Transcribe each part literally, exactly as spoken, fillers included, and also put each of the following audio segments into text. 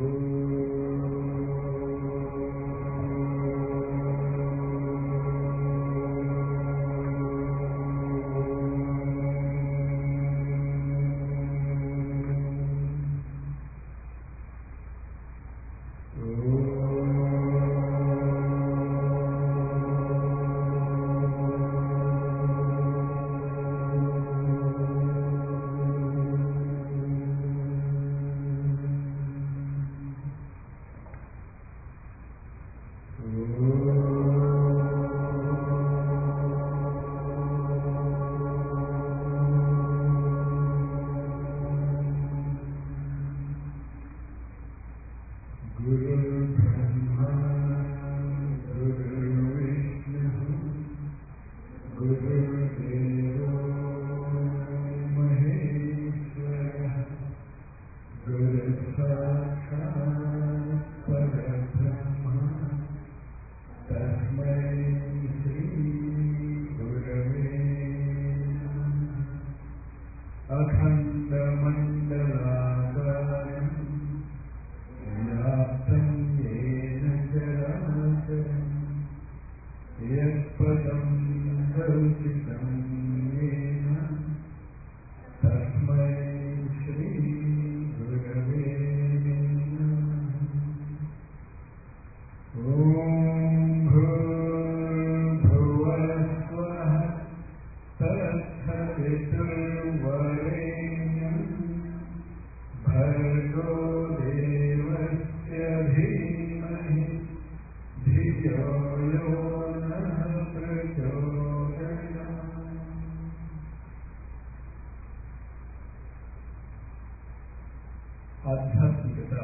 आध्यात्मिकता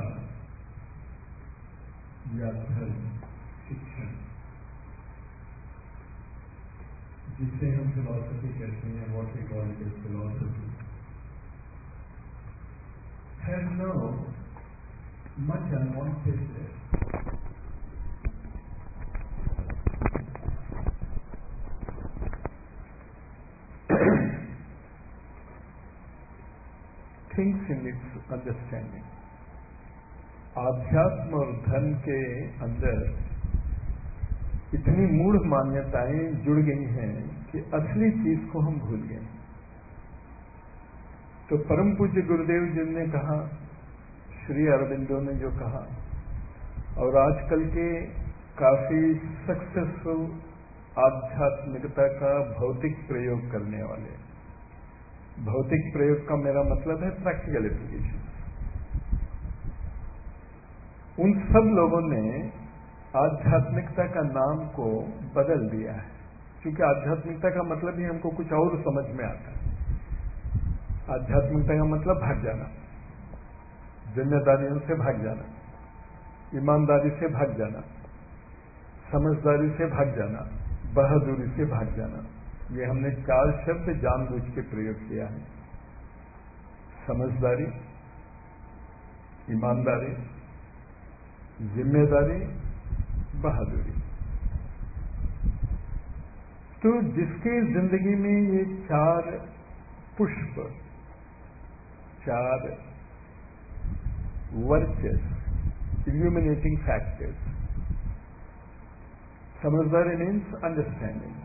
या धर्म शिक्षण, जिसे हम फिलॉसफी कहते हैं, what we call it is philosophy, has no much unwanted things in its understanding. आध्यात्म और धर्म के अंदर इतनी मूढ़ मान्यताएं जुड़ गई हैं कि असली चीज को हम भूल गए। तो परम पूज्य गुरुदेव जी ने कहा, श्री अरविंदो ने जो कहा, और आजकल के काफी सक्सेसफुल आध्यात्मिकता का भौतिक प्रयोग करने वाले, भौतिक प्रयोग का मेरा मतलब है प्रैक्टिकल एप्लीकेशन, उन सब लोगों ने आध्यात्मिकता का नाम को बदल दिया है, क्योंकि आध्यात्मिकता का मतलब ही हमको कुछ और समझ में आता है। आध्यात्मिकता का मतलब भाग जाना, जिम्मेदारियों से भाग जाना, ईमानदारी से भाग जाना, समझदारी से भाग जाना, बहादुरी से भाग जाना। ये हमने चार शब्द जानबूझ के प्रयोग किया है। समझदारी, ईमानदारी, जिम्मेदारी, बहादुरी। तो जिसकी जिंदगी में ये चार पुष्प, चार वर्चस, इल्यूमिनेटिंग फैक्टर्स, समझदारी means understanding.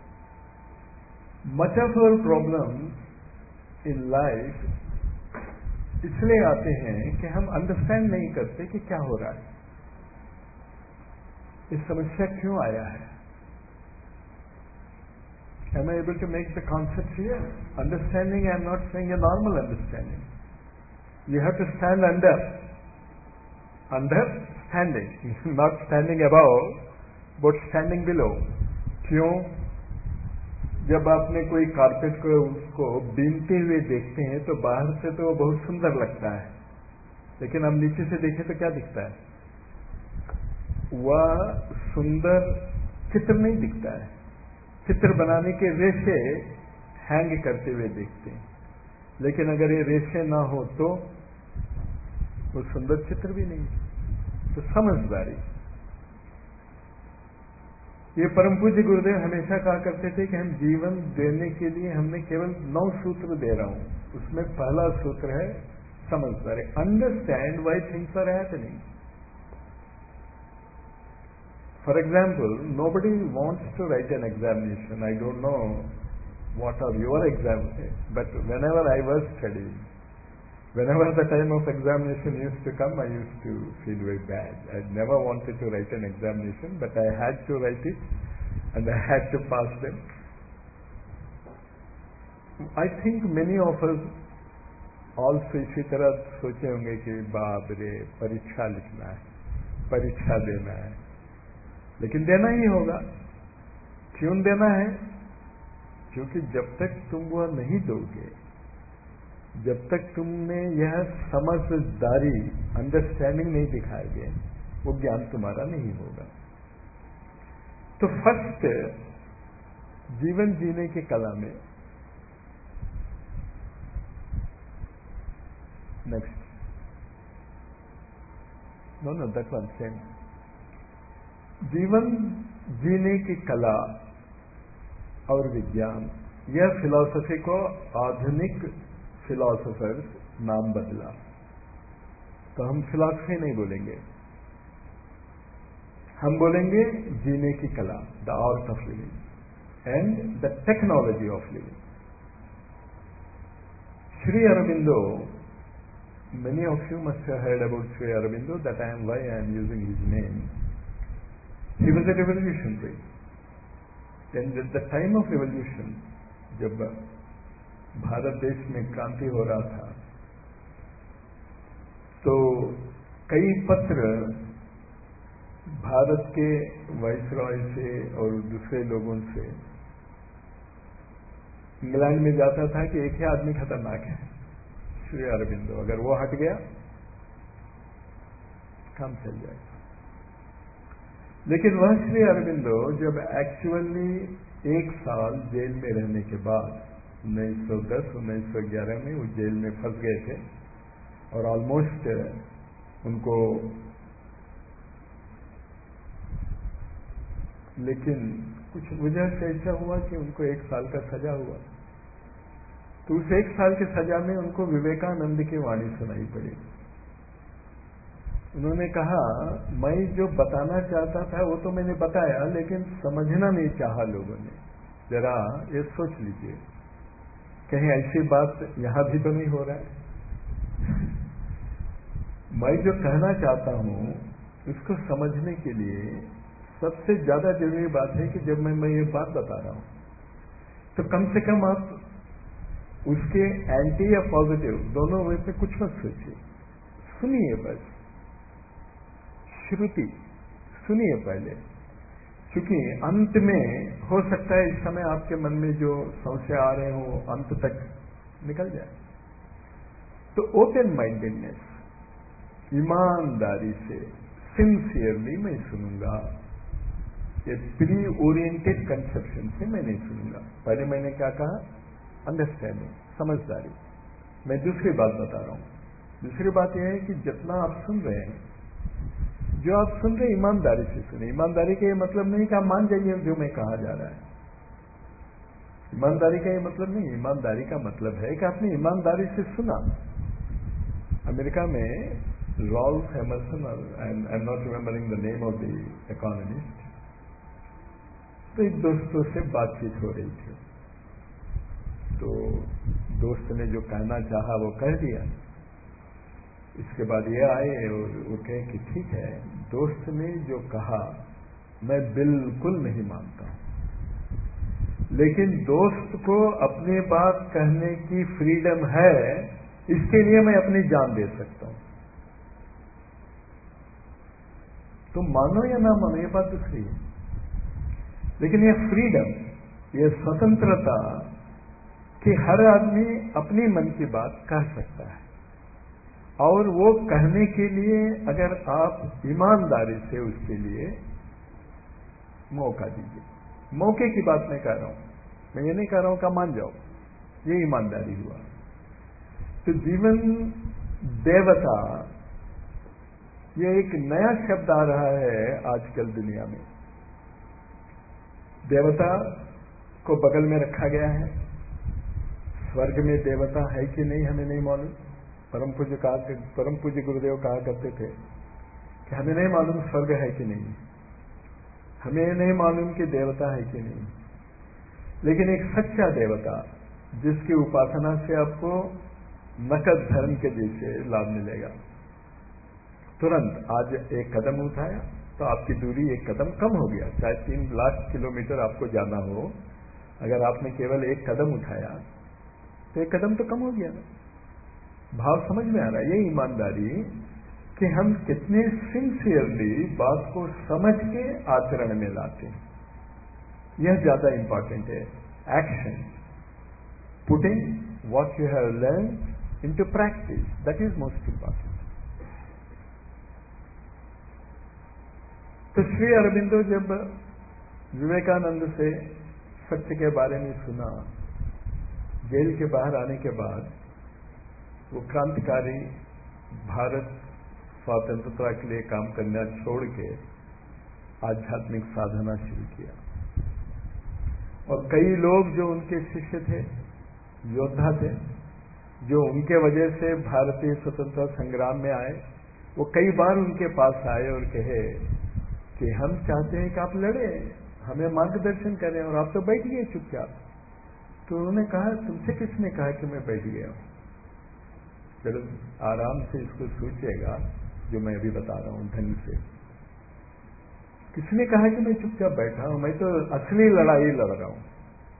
Much of our problem in life इसलिए आते हैं कि हम अंडरस्टैंड नहीं करते कि क्या हो रहा है, इस समस्या क्यों आया है। Am I able to make the concept clear? Understanding, I am not saying a normal understanding. You have to stand under, understanding, not standing above, but standing below. क्यों? जब आपने कोई कारपेट को उसको बीनते हुए देखते हैं तो बाहर से तो वो बहुत सुंदर लगता है, लेकिन हम नीचे से देखें तो क्या दिखता है? वह सुंदर चित्र नहीं दिखता है। चित्र बनाने के रेशे हैंग करते हुए देखते हैं, लेकिन अगर ये रेशे ना हो तो वो सुंदर चित्र भी नहीं। तो समझदारी, ये परम पूज्य गुरुदेव हमेशा कहा करते थे कि हम जीवन देने के लिए हमने केवल नौ सूत्र दे रहा हूं, उसमें पहला सूत्र है समझदारी, understand why things are happening. For example, nobody wants to write an examination. I don't know what are your exams, but whenever I was studying, whenever the time of examination used to come, I used to feel very bad. I never wanted to write an examination, but I had to write it and I had to pass them. I think many of us also इसी तरह सोचे होंगे कि बाप रे परीक्षा लिखना है, परीक्षा देना है, लेकिन देना ही होगा. क्यों देना है? क्योंकि जब तक तुम वह नहीं दोगे, जब तक तुमने यह समझदारी, अंडरस्टैंडिंग नहीं दिखाओगे, वो ज्ञान तुम्हारा नहीं होगा. तो फर्स्ट जीवन जीने की कला में, next, no no that one same, जीवन जीने की कला और विज्ञान, यह फिलॉसफी को आधुनिक फिलॉसफर्स नाम बदला. तो हम फिलॉसफी नहीं बोलेंगे, हम बोलेंगे जीने की कला, the art of living and the technology of living. Shri Aurobindo, many of you must have heard about Sri Aurobindo, that I am why I am using his name. He was a revolutionary. And at the time of revolution, जब भारत देश में क्रांति हो रहा था, तो कई पत्र भारत के वाइसरॉय से और दूसरे लोगों से इंग्लैंड में जाता था कि एक ही आदमी खतरनाक है, श्री अरबिंदो. अगर वो हट गया काम चल जाएगा. लेकिन वह श्री अरबिंदो जब एक्चुअली एक साल जेल में रहने के बाद उन्नीस सौ दस उन्नीस सौ ग्यारह में वो जेल में फंस गए थे और ऑलमोस्ट उनको, लेकिन कुछ वजह से ऐसा हुआ कि उनको एक साल का सजा हुआ. तो उस एक साल की सजा में उनको विवेकानंद की वाणी सुनाई पड़ी. उन्होंने कहा, मैं जो बताना चाहता था वो तो मैंने बताया, लेकिन समझना नहीं चाहा लोगों ने. जरा ये सोच लीजिए, कहीं ऐसी बात यहां भी तो नहीं हो रहा है. मैं जो कहना चाहता हूं उसको समझने के लिए सबसे ज्यादा जरूरी बात है कि जब मैं मैं ये बात बता रहा हूं तो कम से कम आप उसके एंटी या पॉजिटिव दोनों में से कुछ मत सोचिए, सुनिए. बस श्रुति सुनिए पहले, क्योंकि अंत में हो सकता है इस समय आपके मन में जो संशय आ रहे हो अंत तक निकल जाए. तो ओपन माइंडेडनेस, ईमानदारी से, सिंसियरली मैं सुनूंगा. ये प्री ओरिएंटेड कंसेप्शन से मैं नहीं सुनूंगा. पहले मैंने क्या कहा? अंडरस्टैंडिंग, समझदारी. मैं दूसरी बात बता रहा हूं. दूसरी बात यह है कि जितना आप सुन रहे हैं, जो आप सुन रहे हैं ईमानदारी से सुने. ईमानदारी का ये मतलब नहीं कि आप मान जाइए जो मैं कहा जा रहा है. ईमानदारी का ये मतलब नहीं. ईमानदारी का मतलब है कि आपने ईमानदारी से सुना. अमेरिका में Ralph Emerson, I am not remembering the name of the economist, तो एक दोस्तों से बातचीत हो रही थी. तो दोस्त ने जो कहना चाहा वो कह दिया. इसके बाद ये आए और वो कहे कि ठीक है, दोस्त ने जो कहा मैं बिल्कुल नहीं मानता, लेकिन दोस्त को अपनी बात कहने की फ्रीडम है, इसके लिए मैं अपनी जान दे सकता हूं. तुम मानो या ना मानो ये बात दूसरी है, लेकिन ये फ्रीडम, ये स्वतंत्रता कि हर आदमी अपनी मन की बात कह सकता है, और वो कहने के लिए अगर आप ईमानदारी से उसके लिए मौका दीजिए. मौके की बात मैं कह रहा हूं, मैं ये नहीं कह रहा हूं कि मान जाओ, ये ईमानदारी हुआ. तो जीवन देवता, ये एक नया शब्द आ रहा है आजकल दुनिया में. देवता को बगल में रखा गया है. स्वर्ग में देवता है कि नहीं हमें नहीं मालूम, परम पूज्य कहा परम पूज्य गुरुदेव कहा करते थे कि हमें नहीं मालूम स्वर्ग है कि नहीं, हमें नहीं मालूम कि देवता है कि नहीं, लेकिन एक सच्चा देवता जिसकी उपासना से आपको नकद धर्म के जैसे लाभ मिलेगा। तुरंत आज एक कदम उठाया तो आपकी दूरी एक कदम कम हो गया। चाहे तीन लाख किलोमीटर आपको जाना हो, अगर आपने केवल एक कदम उठाया तो एक कदम तो कम हो गया ना। भाव समझ में आ रहा है? ये ईमानदारी कि हम कितने सिंसियरली बात को समझ के आचरण में लाते हैं, यह ज्यादा इंपॉर्टेंट है। Action, putting what you have learn into practice, that is most important. तो श्री अरबिंदो जब विवेकानंद से सत्य के बारे में सुना, जेल के बाहर आने के बाद वो क्रांतिकारी भारत स्वतंत्रता के लिए काम करना छोड़ के आध्यात्मिक साधना शुरू किया। और कई लोग जो उनके शिष्य थे, योद्धा थे, जो उनके वजह से भारतीय स्वतंत्रता संग्राम में आए, वो कई बार उनके पास आए और कहे कि हम चाहते हैं कि आप लड़े, हमें मार्गदर्शन करें, और आप तो बैठ गए चुपचाप। तो उन्होंने कहा, तुमसे किसने कहा कि मैं बैठ गया हूं? चलो आराम से इसको सोचिएगा जो मैं अभी बता रहा हूं ढंग से। किसने कहा कि मैं चुपचाप बैठा हूं? मैं तो असली लड़ाई लड़ रहा हूं।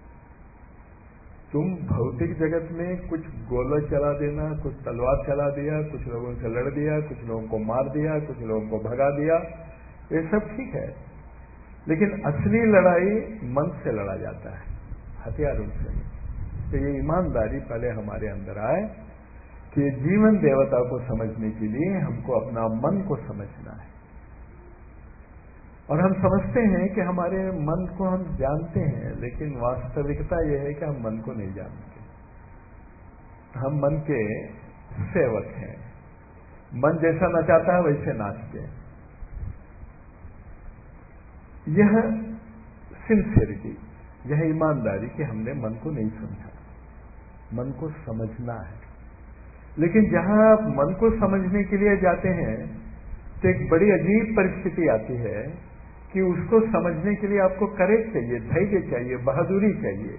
तुम भौतिक जगत में कुछ गोला चला देना, कुछ तलवार चला दिया, कुछ लोगों से लड़ दिया, कुछ लोगों को मार दिया, कुछ लोगों को भगा दिया, ये सब ठीक है, लेकिन असली लड़ाई मन से लड़ा जाता है, हथियारों से। तो ये ईमानदारी पहले हमारे अंदर आए कि जीवन देवता को समझने के लिए हमको अपना मन को समझना है। और हम समझते हैं कि हमारे मन को हम जानते हैं, लेकिन वास्तविकता यह है कि हम मन को नहीं जानते। हम मन के सेवक हैं, मन जैसा नचाता है वैसे नाचते हैं। यह सिंसियरिटी, यह ईमानदारी कि हमने मन को नहीं समझा, मन को समझना है। लेकिन जहां आप मन को समझने के लिए जाते हैं तो एक बड़ी अजीब परिस्थिति आती है कि उसको समझने के लिए आपको करेज चाहिए, धैर्य चाहिए, बहादुरी चाहिए।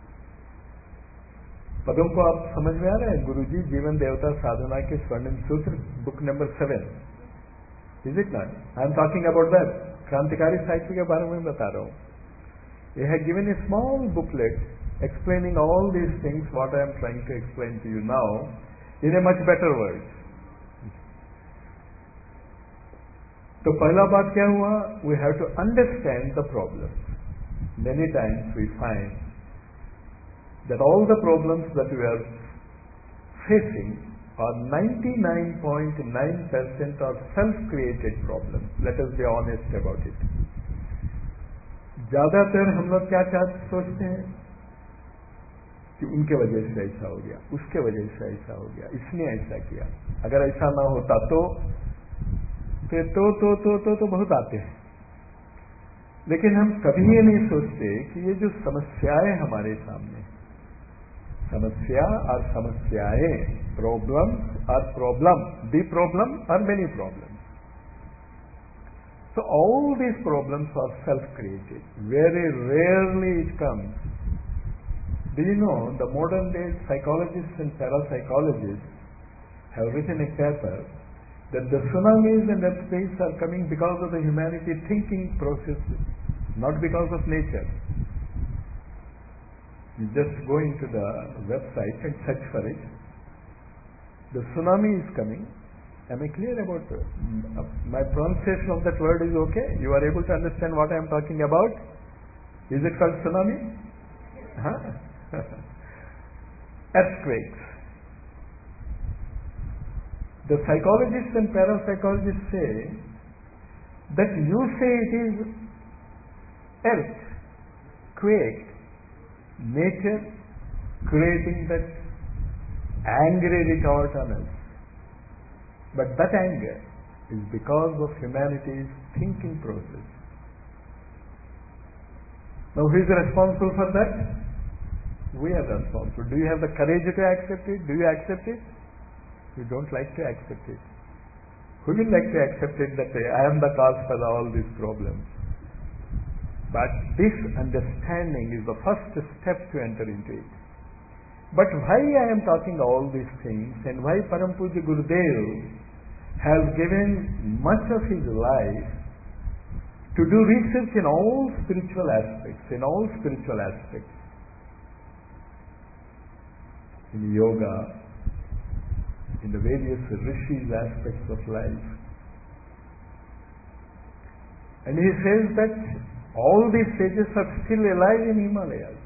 पदों को आप समझ में आ रहा है? गुरुजी जीवन देवता साधना के स्वर्णिम सूत्र, book number seven, is it not? I am talking about that. क्रांतिकारी साहित्य के बारे में बता रहा हूं। ये है given a small booklet explaining all these things what I am trying to explain to you now in a much better word. तो पहला बात क्या हुआ? We have to understand the problem. Many times we find that all the problems that we are facing are ninety-nine point nine percent are self-created problems. Let us be honest about it. ज्यादातर हम लोग क्या क्या सोचते हैं कि उनके वजह से ऐसा हो गया, उसके वजह से ऐसा हो गया, इसने ऐसा किया, अगर ऐसा ना होता तो फिर तो तो तो तो, तो बहुत आते हैं। लेकिन हम कभी ये नहीं सोचते कि ये जो समस्याएं हमारे सामने, समस्या और समस्याएं, प्रॉब्लम और प्रॉब्लम, दी प्रॉब्लम और many problem. So all these problems are self-created. Very rarely it comes. Do you know the modern day psychologists and parapsychologists have written a paper that the tsunamis and earthquakes are coming because of the humanity thinking processes, not because of nature. You just go into the website and search for it. The tsunami is coming. Am I clear about it? My pronunciation of that word is okay? You are able to understand what I am talking about? Is it called tsunami? Huh? Earthquakes. The psychologists and parapsychologists say that you say it is earth, quake, nature creating that angry retort on us. But that anger is because of humanity's thinking process. Now who is responsible for that? We are responsible. Do you have the courage to accept it? Do you accept it? You don't like to accept it. Who will like to accept it that I am the cause for all these problems? But this understanding is the first step to enter into it. But why I am talking all these things, and why Param Pujya Gurudev has given much of his life to do research in all spiritual aspects, in all spiritual aspects. In yoga, in the various rishis aspects of life. And he says that all these sages are still alive in Himalayas.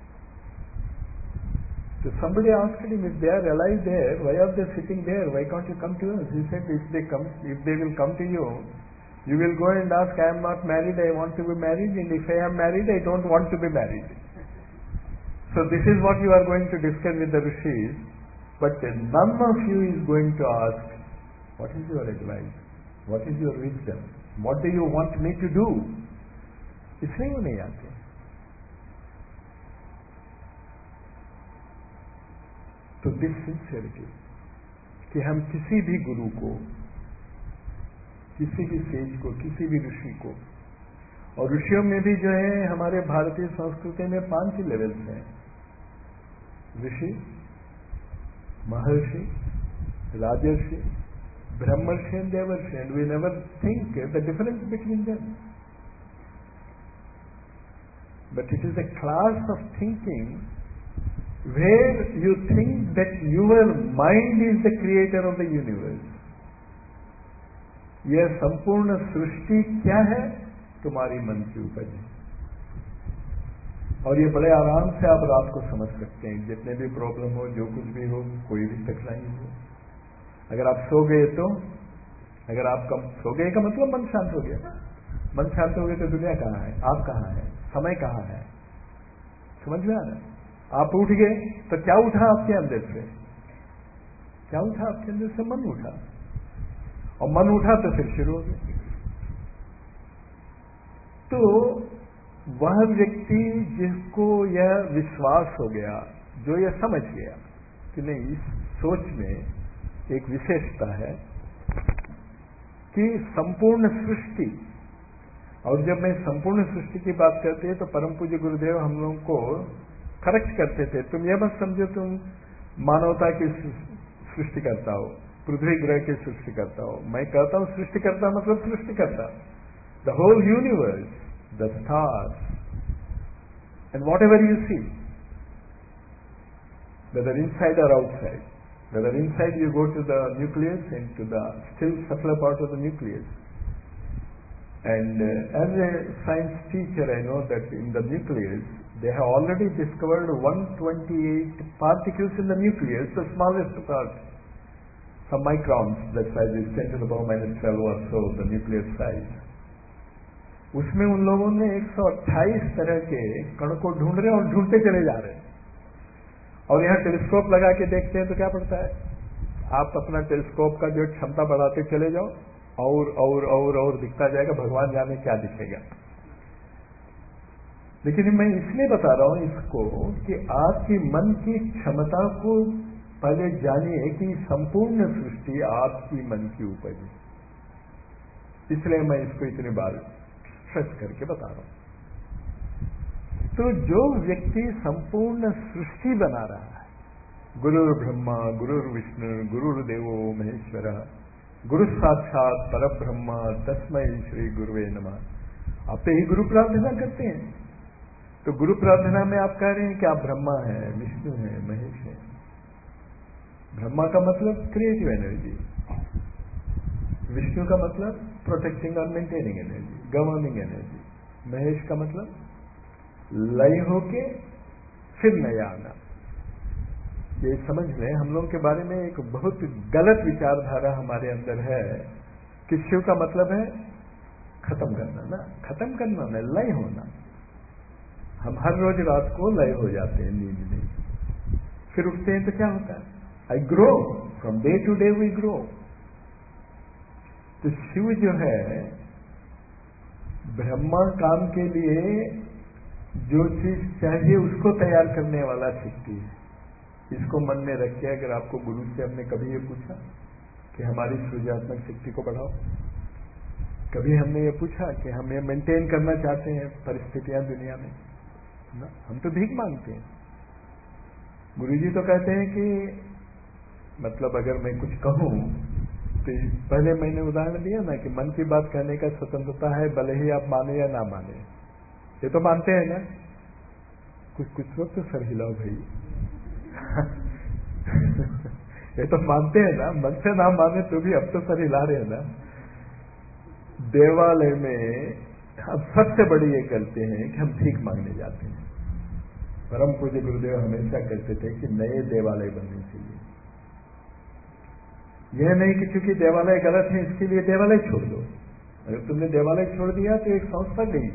So somebody asked him, if they are alive there, why are they sitting there? Why can't you come to us? He said, if they come, if they will come to you, you will go and ask, I am not married, I want to be married, and if I am married, I don't want to be married. So this is what you are going to discuss with the rishis, but none of you is going to ask, what is your advice? What is your wisdom? What do you want me to do? इसलिए वो नहीं आते. तो this sincerity कि हम किसी भी गुरु को, किसी भी सेज को, किसी भी ऋषि को, और ऋषियों में भी जो है हमारे भारतीय संस्कृति में पांच लेवल्स हैं. ऋषि, महर्षि, राजर्षि, ब्रह्मर्षि एंड देवर्षि, and we never think the difference between them. But it is a class of thinking where you think that your mind is the creator of the universe. यह संपूर्ण सृष्टि क्या है? तुम्हारी मन की उपज है. और ये बड़े आराम से आप रात को समझ सकते हैं. जितने भी प्रॉब्लम हो, जो कुछ भी हो, कोई भी कठिनाई हो, अगर आप सो गए तो, अगर आप कम सो गए का मतलब मन शांत हो गया. मन शांत हो गया तो दुनिया कहाँ है, आप कहाँ है, समय कहाँ है, समझ में आ रहा है? आप उठ गए तो क्या उठा आपके अंदर से? क्या उठा आपके अंदर से? मन उठा. और मन उठा तो फिर शुरू हो गया. तो वह व्यक्ति जिसको यह विश्वास हो गया, जो यह समझ गया कि नहीं, इस सोच में एक विशेषता है कि संपूर्ण सृष्टि, और जब मैं संपूर्ण सृष्टि की बात करते हैं तो परम पूज्य गुरुदेव हम लोगों को करेक्ट करते थे. तुम यह मत समझो तुम मानवता की सृष्टि करता हो, पृथ्वी ग्रह की सृष्टि करता हो. मैं कहता हूं सृष्टि करता मतलब सृष्टि करता. The whole universe, the stars, and whatever you see, whether inside or outside, whether inside you go to the nucleus and to the still subtler part of the nucleus. And uh, as a science teacher, I know that in the nucleus, they have already discovered one hundred twenty-eight particles in the nucleus, the smallest part, some microns, that size is ten to the power minus twelve or so, the nucleus size. उसमें उन लोगों ने एक सौ अट्ठाईस तरह के कण को ढूंढ रहे हैं और ढूंढते चले जा रहे हैं. और यहाँ टेलीस्कोप लगा के देखते हैं तो क्या पड़ता है? आप अपना टेलीस्कोप का जो क्षमता बढ़ाते चले जाओ, और और और और दिखता जाएगा, भगवान जाने क्या दिखेगा. लेकिन मैं इसलिए बता रहा हूं इसको कि आपकी मन की क्षमता को पहले जानिए कि संपूर्ण सृष्टि आपकी मन की उपज है. इसलिए मैं इसको इतनी बार स्ट्रेस करके बता रहा हूं. तो जो व्यक्ति संपूर्ण सृष्टि बना रहा है, गुरुर् ब्रह्मा गुरुर् विष्णु गुरुर्देवो महेश्वर गुरु साक्षात परब्रह्म तस्मै श्री गुरुवे नमः. आप तो ही गुरु प्रार्थना करते हैं. तो गुरु प्रार्थना में आप कह रहे हैं कि आप ब्रह्मा हैं, विष्णु हैं, महेश हैं. ब्रह्मा का मतलब क्रिएटिव एनर्जी, विष्णु का मतलब प्रोटेक्टिंग और maintaining energy, governing energy, Mahesh का मतलब लय होके फिर नया आना. ये समझ लें, हम लोगों के बारे में एक बहुत गलत विचारधारा हमारे अंदर है कि शिव का मतलब है खत्म करना. ना, खत्म करना ना, लय होना. हम हर रोज रात को लय हो जाते हैं नींद में, फिर उठते हैं तो क्या होता है? I grow, from day to day we grow. तो शिव जो है ब्रह्मा काम के लिए जो चीज चाहिए उसको तैयार करने वाला शक्ति है. इसको मन में रख के अगर आपको गुरु से हमने कभी ये पूछा कि हमारी सृजनात्मक शक्ति को बढ़ाओ, कभी हमने ये पूछा कि हम ये मेंटेन करना चाहते हैं परिस्थितियां दुनिया में ना, हम तो भीख मांगते हैं। गुरुजी तो कहते हैं कि मतलब अगर मैं कुछ कहूं तो पहले मैंने उदाहरण दिया ना कि मन की बात कहने का स्वतंत्रता है, भले ही आप माने या ना माने। ये तो मानते हैं ना, कुछ कुछ लोग तो सर हिलाओ भाई ये तो मानते हैं ना, मन से ना माने तो भी अब तो सर हिला रहे हैं ना। देवालय में हम सबसे बड़ी ये करते हैं कि हम भीख मांगने जाते हैं। परम पूज्य गुरुदेव हमेशा कहते थे कि नए देवालय बनने चाहिए। यह नहीं कि क्योंकि देवालय गलत है इसके लिए देवालय छोड़ दो। अगर तुमने देवालय छोड़ दिया तो एक संस्था गई।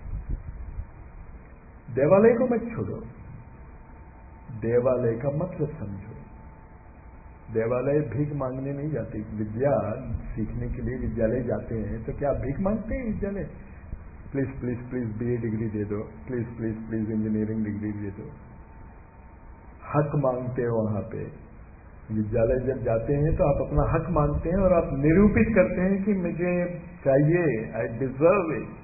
देवालय को मत छोड़ो, देवालय का मतलब समझो। देवालय भीख मांगने नहीं जाते। विद्या सीखने के लिए विद्यालय जाते हैं तो क्या भीख मांगते हैं विद्यालय? Please please please BA degree दे दो, please please please engineering degree दे दो। हक मांगते हो वहां पे। विद्यालय जब जाते हैं तो आप अपना हक मांगते हैं और आप निरूपित करते हैं कि मुझे चाहिए, आई डिजर्व इट।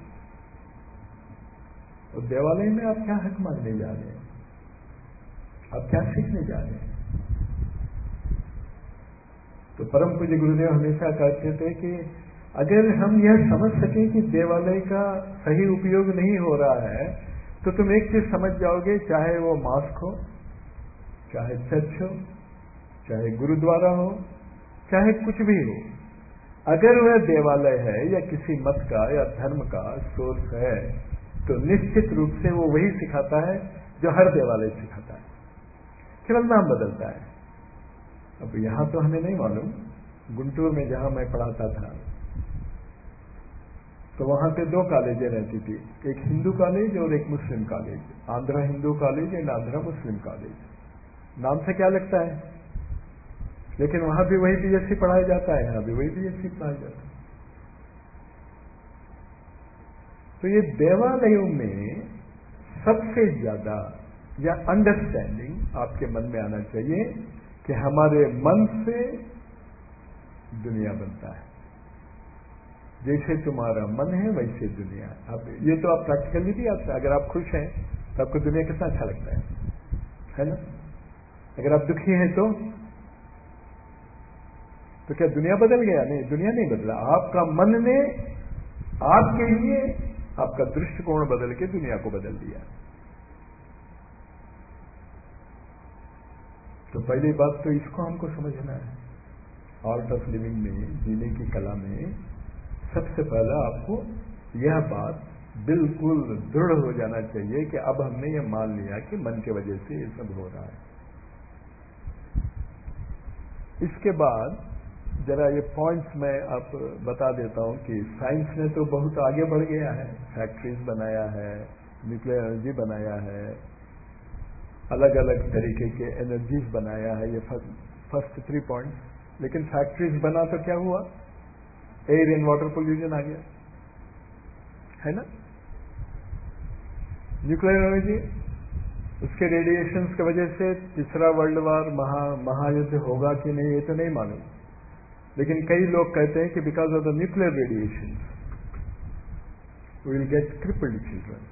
और देवालय में आप क्या हक मांगने जा रहे हैं? आप क्या सीखने जा रहे हैं? तो परम पूज्य गुरुदेव हमेशा कहते थे कि अगर हम यह समझ सकें कि देवालय का सही उपयोग नहीं हो रहा है तो तुम एक चीज समझ जाओगे, चाहे वो मॉस्क हो, चाहे चर्च हो, चाहे गुरुद्वारा हो, चाहे कुछ भी हो, अगर वह देवालय है या किसी मत का या धर्म का सोर्स है तो निश्चित रूप से वो वही सिखाता है जो हर देवालय सिखाता है, केवल नाम बदलता है। अब यहां तो हमें नहीं मालूम। गुंटूर में जहां मैं पढ़ाता था तो वहां पे दो कॉलेजें रहती थी, एक हिंदू कॉलेज और एक Muslim college, Andhra Hindu college and Andhra Muslim college. नाम से क्या लगता है, लेकिन वहां भी वही बीएससी पढ़ाया जाता है, यहां भी वही बीएससी पढ़ाया जाता है। तो ये देवालयों में सबसे ज्यादा या अंडरस्टैंडिंग आपके मन में आना चाहिए कि हमारे मन से दुनिया बनता है। जैसे तुम्हारा मन है वैसे दुनिया। अब ये तो आप प्रैक्टिकली भी आता है। अगर आप खुश हैं तो आपको दुनिया कितना अच्छा लगता है, है ना? अगर आप दुखी हैं तो तो क्या दुनिया बदल गया? नहीं, दुनिया नहीं बदला। आपका मन ने आपके लिए आपका दृष्टिकोण बदल के दुनिया को बदल दिया। तो पहली बात तो इसको हमको समझना है। आर्ट ऑफ लिविंग में, जीने की कला में सबसे पहला आपको यह बात बिल्कुल दृढ़ हो जाना चाहिए कि अब हमने यह मान लिया कि मन के वजह से ये सब हो रहा है। इसके बाद जरा ये पॉइंट्स मैं आप बता देता हूं कि साइंस ने तो बहुत आगे बढ़ गया है। फैक्ट्रीज बनाया है, न्यूक्लियर एनर्जी बनाया है, अलग अलग तरीके के एनर्जीज बनाया है। ये फर्स्ट थ्री पॉइंट्स। लेकिन फैक्ट्रीज बना तो क्या हुआ? एयर एंड वाटर पोल्यूशन आ गया, है ना? न्यूक्लियर एनर्जी, उसके रेडिएशन की वजह से तीसरा वर्ल्ड वॉर, महा महायुद्ध होगा कि नहीं ये तो नहीं मालूम, लेकिन कई लोग कहते हैं कि because of the nuclear radiation we will get crippled children.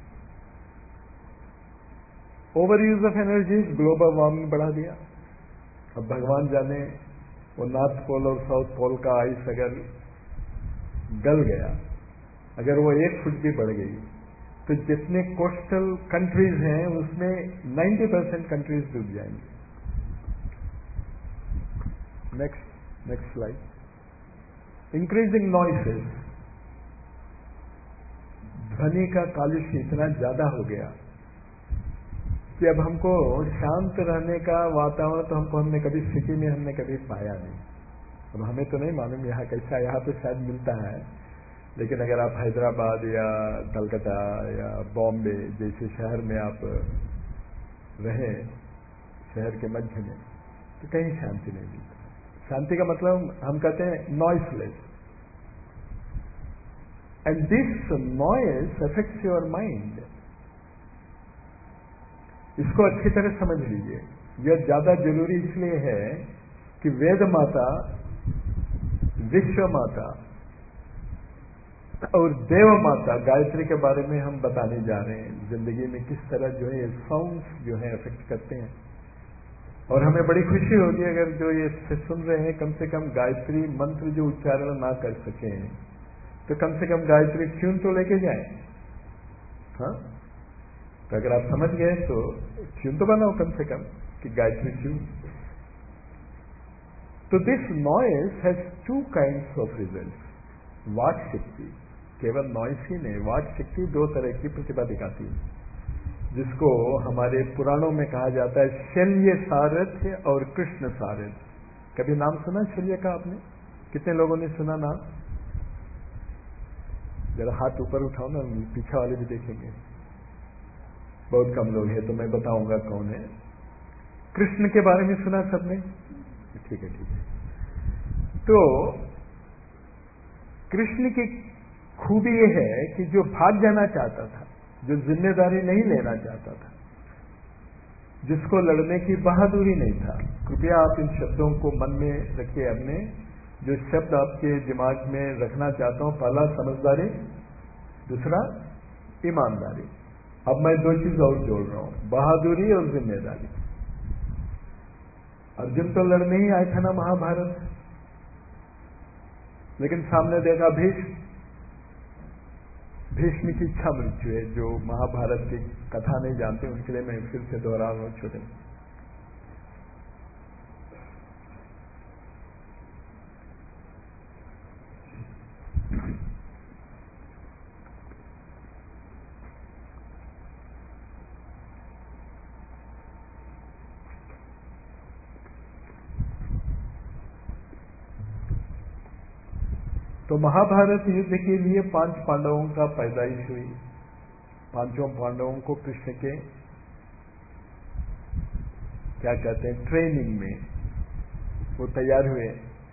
Over use of energy global warming बढ़ा दिया। अब भगवान जाने वो नॉर्थ पोल और साउथ पोल का आइस अगर गल गया, अगर वो एक फुट भी बढ़ गई तो जितने कोस्टल कंट्रीज हैं उसमें नब्बे परसेंट कंट्रीज डूब जाएंगी। Next next slide. Increasing noises, ध्वनि का कालुष्य इतना ज्यादा हो गया कि अब हमको शांत रहने का वातावरण तो हमको हमने कभी सिटी में हमने कभी पाया नहीं। अब हमें तो नहीं मालूम यहाँ कैसा, यहाँ तो शायद मिलता है, लेकिन अगर आप हैदराबाद या कलकत्ता या बॉम्बे जैसे शहर में आप रहे, शहर के मध्य में, तो कहीं शांति नहीं मिलती। शांति का मतलब हम कहते हैं noiseless, and this noise affects your mind. इसको अच्छी तरह समझ लीजिए। यह ज्यादा जरूरी इसलिए है कि वेद माता, विश्व माता और देव माता गायत्री के बारे में हम बताने जा रहे हैं। जिंदगी में किस तरह जो है साउंड्स जो है इफेक्ट करते हैं, और हमें बड़ी खुशी होगी अगर जो ये सुन रहे हैं कम से कम गायत्री मंत्र जो उच्चारण ना कर सके तो कम से कम गायत्री ट्यून तो लेके जाएं। हाँ, तो अगर आप समझ गए तो ट्यून तो बनाओ कम से कम कि गायत्री ट्यून। तो this noise has two kinds of result. वाक शक्ति, केवल नॉइज ही नहीं, वाक शक्ति दो तरह की प्रतिभा दिखाती है, जिसको हमारे पुराणों में कहा जाता है शल्य सारथ्य और कृष्ण सारथ्य। कभी नाम सुना शल्य का आपने? कितने लोगों ने सुना नाम? जरा हाथ ऊपर उठाओ ना, पीछे वाले भी देखेंगे। बहुत कम लोग हैं, तो मैं बताऊंगा कौन है। कृष्ण के बारे में सुना सबने? ठीक है, ठीक है। तो कृष्ण की खूबी यह है कि जो भाग जाना चाहता था, जो जिम्मेदारी नहीं लेना चाहता था, जिसको लड़ने की बहादुरी नहीं था, कृपया आप इन शब्दों को मन में रखिए। अपने जो शब्द आपके दिमाग में रखना चाहता हूं, पहला समझदारी, दूसरा ईमानदारी। अब मैं दो चीज और जोड़ रहा हूं, बहादुरी और जिम्मेदारी। अर्जुन तो लड़ने ही आया था ना महाभारत, लेकिन सामने देखा भीष्म। भीष्म की इच्छा मृत्यु है। जो महाभारत की कथा नहीं जानते उनके लिए मैं फिर से दोहरा रहा हूं छोटे। तो महाभारत युद्ध के लिए पांच पांडवों का पैदाइश हुई। पांचों पांडवों को कृष्ण के क्या कहते हैं ट्रेनिंग में वो तैयार हुए।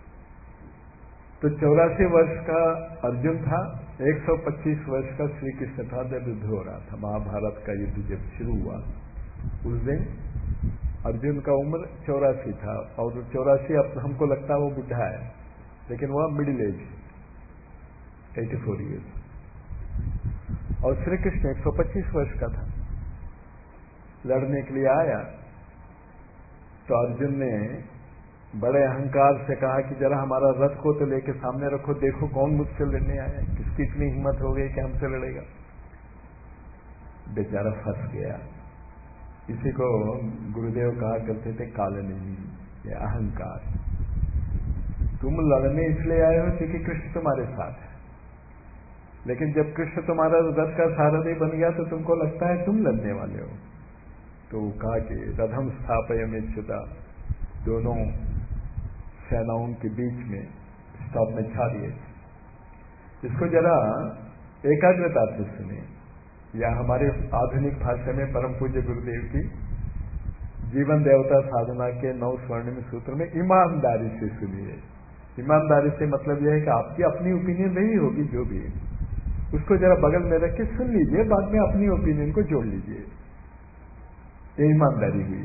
तो चौरासी वर्ष का अर्जुन था, एक सौ पच्चीस वर्ष का श्री कृष्ण था जब युद्ध हो रहा था। महाभारत का युद्ध जब शुरू हुआ उस दिन अर्जुन का उम्र चौरासी था, और चौरासी अब हमको लगता है वो बुढ़ा है, लेकिन वह मिडिल एज, चौरासी ईयर्स। और श्री कृष्ण एक सौ पच्चीस वर्ष का था। लड़ने के लिए आया तो अर्जुन ने बड़े अहंकार से कहा कि जरा हमारा रथ को तो लेके सामने रखो, देखो कौन मुझसे लड़ने आया, किसकी इतनी हिम्मत हो गई कि हमसे लड़ेगा। बेचारा फंस गया। इसी को गुरुदेव कहा करते थे कालनेमी, ये अहंकार। तुम लड़ने इसलिए आए हो क्योंकि कृष्ण तुम्हारे साथ है, लेकिन जब कृष्ण तुम्हारा रथ का सारथी बन गया तो तुमको लगता है तुम लड़ने वाले हो। तो कहा कि रथम स्थापयमेच्युता, दोनों सेनाओं के बीच में स्टॉप में छा दिए। इसको जरा एकाग्रता से सुने, या हमारे आधुनिक भाषा में परम पूज्य गुरुदेव की जीवन देवता साधना के नौ स्वर्णिम सूत्र में ईमानदारी से सुनिए। ईमानदारी से मतलब यह है कि आपकी अपनी ओपिनियन नहीं होगी, जो भी है उसको जरा बगल में रख के सुन लीजिए, बाद में अपनी ओपिनियन को जोड़ लीजिए। ये ईमानदारी हुई।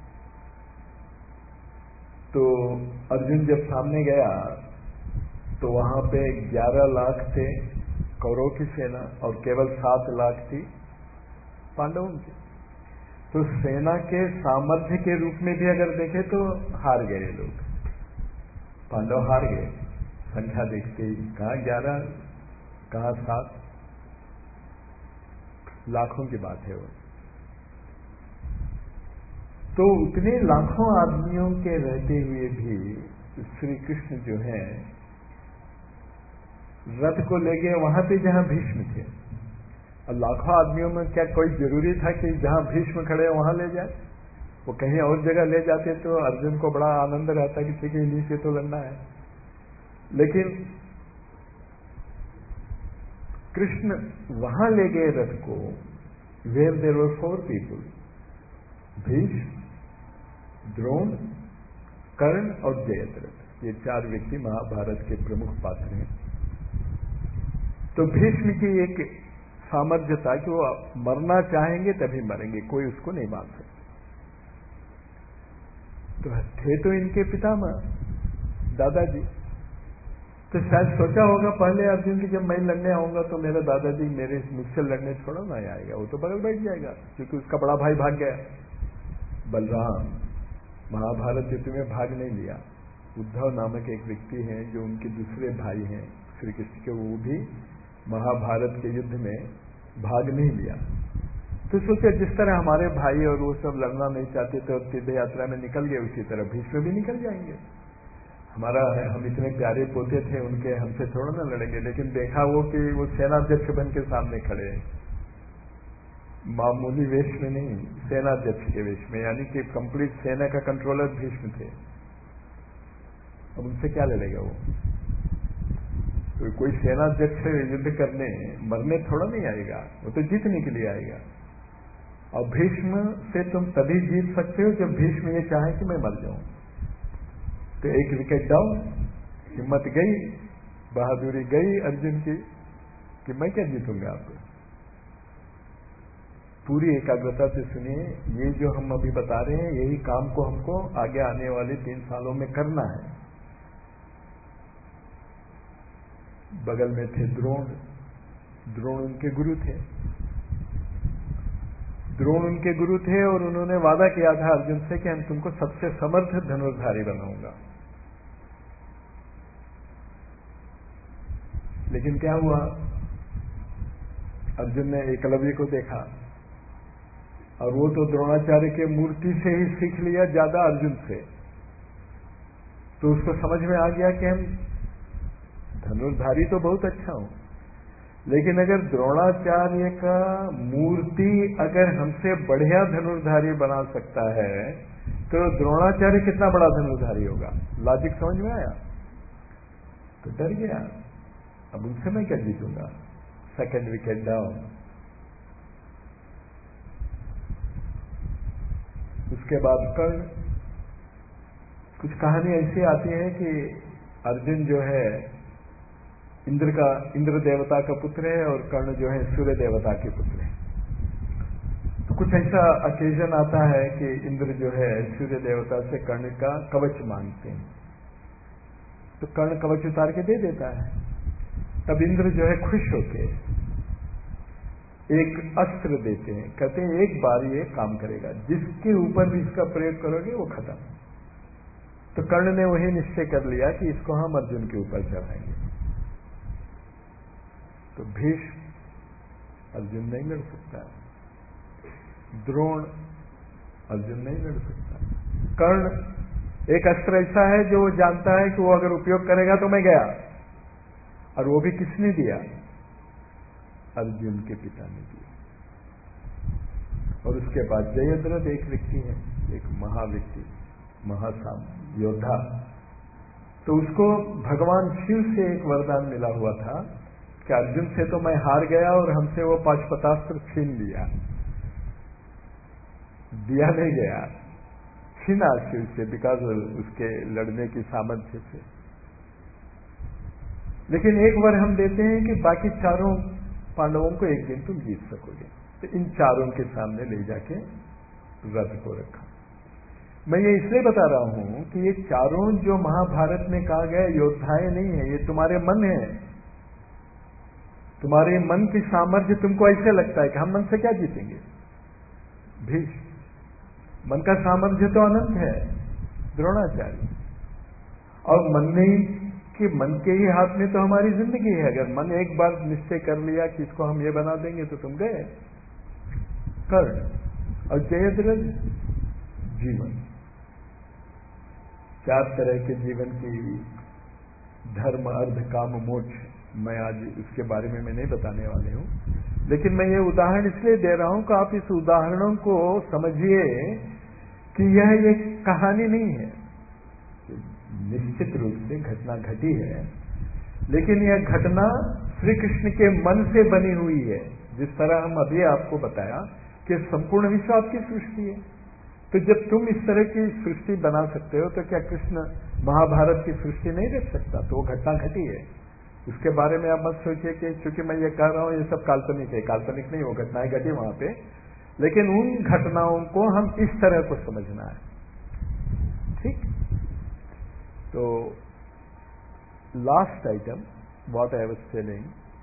तो अर्जुन जब सामने गया तो वहां पे ग्यारह लाख थे कौरवों की सेना और केवल सात लाख थी पांडवों की। तो सेना के सामर्थ्य के रूप में भी अगर देखें तो हार गए लोग, पांडव हार गए संख्या देखते ही। कहा ग्यारह, कहा सात, लाखों की बात है वो। तो उतने लाखों आदमियों के रहते हुए भी श्री कृष्ण जो है रथ को ले गए वहां पे जहां भीष्म थे। और लाखों आदमियों में क्या कोई जरूरी था कि जहां भीष्म खड़े वहां ले जाए? वो कहीं और जगह ले जाते तो अर्जुन को बड़ा आनंद रहता कि ठीक है इन्हीं से तो लड़ना है। लेकिन कृष्ण वहां ले गए रथ को where there were four people, Bhishma, Drona, Karna और जयद्रथ। ये चार व्यक्ति महाभारत के प्रमुख पात्र हैं। तो भीष्म की एक सामर्थ्य था कि वो मरना चाहेंगे तभी मरेंगे, कोई उसको नहीं मार सकता। तो थे तो इनके पितामह दादाजी। तो शायद सोचा होगा पहले अर्जुन की, जब मैं लड़ने आऊंगा तो मेरा दादाजी मेरे मुझसे लड़ने छोड़ा ना आएगा, वो तो बगल बैठ जाएगा, क्योंकि उसका बड़ा भाई भाग गया। बलराम महाभारत युद्ध में भाग नहीं लिया। उद्धव नामक एक व्यक्ति हैं जो उनके दूसरे भाई हैं श्री कृष्ण के, वो भी महाभारत के युद्ध में भाग नहीं लिया। तो सोचा जिस तरह हमारे भाई और वो सब लड़ना नहीं चाहते तो तीर्थ यात्रा में निकल गए, उसी तरह भीष्म भी निकल जाएंगे। हमारा है, हम इतने प्यारे पोते थे उनके, हमसे थोड़ा ना लड़ेंगे। लेकिन देखा वो कि वो सेनाध्यक्ष बन के सामने खड़े हैं, मामूली वेश में नहीं, सेनाध्यक्ष के वेश में, यानी कि कंप्लीट सेना का कंट्रोलर भीष्म थे। अब उनसे क्या लड़ेगा वो? तो कोई सेनाध्यक्ष युद्ध करने मरने थोड़ा नहीं आएगा, वो तो जीतने के लिए आएगा। और भीष्म से तुम तभी जीत सकते हो जब भीष्म ये चाहे कि मैं मर जाऊं। तो एक विकेट डाउन, हिम्मत गई, बहादुरी गई अर्जुन की कि मैं क्या जीतूंगा। आपको पूरी एकाग्रता से सुनिए, ये जो हम अभी बता रहे हैं यही काम को हमको आगे आने वाले तीन सालों में करना है। बगल में थे द्रोण, द्रोण उनके गुरु थे, द्रोण उनके गुरु थे और उन्होंने वादा किया था अर्जुन से कि हम तुमको सबसे समर्थ धनुर्धारी बनाऊंगा। लेकिन क्या हुआ, अर्जुन ने एकलव्य को देखा और वो तो द्रोणाचार्य के मूर्ति से ही सीख लिया ज्यादा अर्जुन से। तो उसको समझ में आ गया कि हम धनुर्धारी तो बहुत अच्छा हूं, लेकिन अगर द्रोणाचार्य का मूर्ति अगर हमसे बढ़िया धनुर्धारी बना सकता है तो द्रोणाचार्य कितना बड़ा धनुर्धारी होगा। लॉजिक समझ में आया? तो डर गया, अब उनसे मैं क्या जीतूंगा। Second wicket down. उसके बाद कर्ण, कुछ कहानी ऐसी आती है कि अर्जुन जो है इंद्र का, इंद्र देवता का पुत्र है और कर्ण जो है सूर्य देवता के पुत्र है। तो कुछ ऐसा अकेजन आता है कि इंद्र जो है सूर्य देवता से कर्ण का कवच मांगते हैं, तो कर्ण कवच उतार के दे देता है। तब इंद्र जो है खुश होके एक अस्त्र देते हैं, कहते हैं एक बार ये काम करेगा, जिसके ऊपर भी इसका प्रयोग करोगे वो खत्म। तो कर्ण ने वही निश्चय कर लिया कि इसको हम अर्जुन के ऊपर चढ़ाएंगे। तो भीष्म अर्जुन नहीं लड़ सकता, द्रोण अर्जुन नहीं लड़ सकता, कर्ण एक अस्त्र ऐसा है जो वो जानता है कि वो अगर उपयोग करेगा तो मैं गया। और वो भी किसने दिया? अर्जुन के पिता ने दिया। और उसके बाद जयद्रथ एक व्यक्ति है, एक महाव्यक्ति, महासाम योद्धा। तो उसको भगवान शिव से एक वरदान मिला हुआ था कि अर्जुन से तो मैं हार गया और हमसे वो पाशुपतास्त्र छीन लिया, दिया नहीं गया, छीना शिव से, बिकॉज उसके लड़ने की सामर्थ्य से। लेकिन एक बार हम देते हैं कि बाकी चारों पांडवों को एक दिन तुम जीत सकोगे। तो इन चारों के सामने ले जाके रथ को रखा। मैं ये इसलिए बता रहा हूं कि ये चारों जो महाभारत में कहा गया योद्धाएं नहीं है, ये तुम्हारे मन है। तुम्हारे मन की सामर्थ्य तुमको ऐसे लगता है कि हम मन से क्या जीतेंगे। भीष्म मन का सामर्थ्य तो अनंत है, द्रोणाचार्य, और मन नहीं कि मन के ही हाथ में तो हमारी जिंदगी है। अगर मन एक बार निश्चय कर लिया कि इसको हम ये बना देंगे तो तुम गए। कर्ण और जयद्रथ जीवन, चार तरह के जीवन की धर्म, अर्थ, काम, मोक्ष, मैं आज इसके बारे में मैं नहीं बताने वाले हूं। लेकिन मैं ये उदाहरण इसलिए दे रहा हूं कि आप इस उदाहरणों को समझिए कि यह एक कहानी नहीं है, निश्चित रूप से घटना घटी है, लेकिन यह घटना श्री कृष्ण के मन से बनी हुई है। जिस तरह हम अभी आपको बताया कि संपूर्ण विश्व आपकी सृष्टि है, तो जब तुम इस तरह की सृष्टि बना सकते हो तो क्या कृष्ण महाभारत की सृष्टि नहीं रख सकता? तो वो घटना घटी है, उसके बारे में आप मत सोचिए कि चूंकि मैं ये कह रहा हूं ये सब काल्पनिक है। काल्पनिक नहीं, वो घटनाएं घटी वहां पे, लेकिन उन घटनाओं को हम इस तरह को समझना है ठीक। तो last item what I was telling,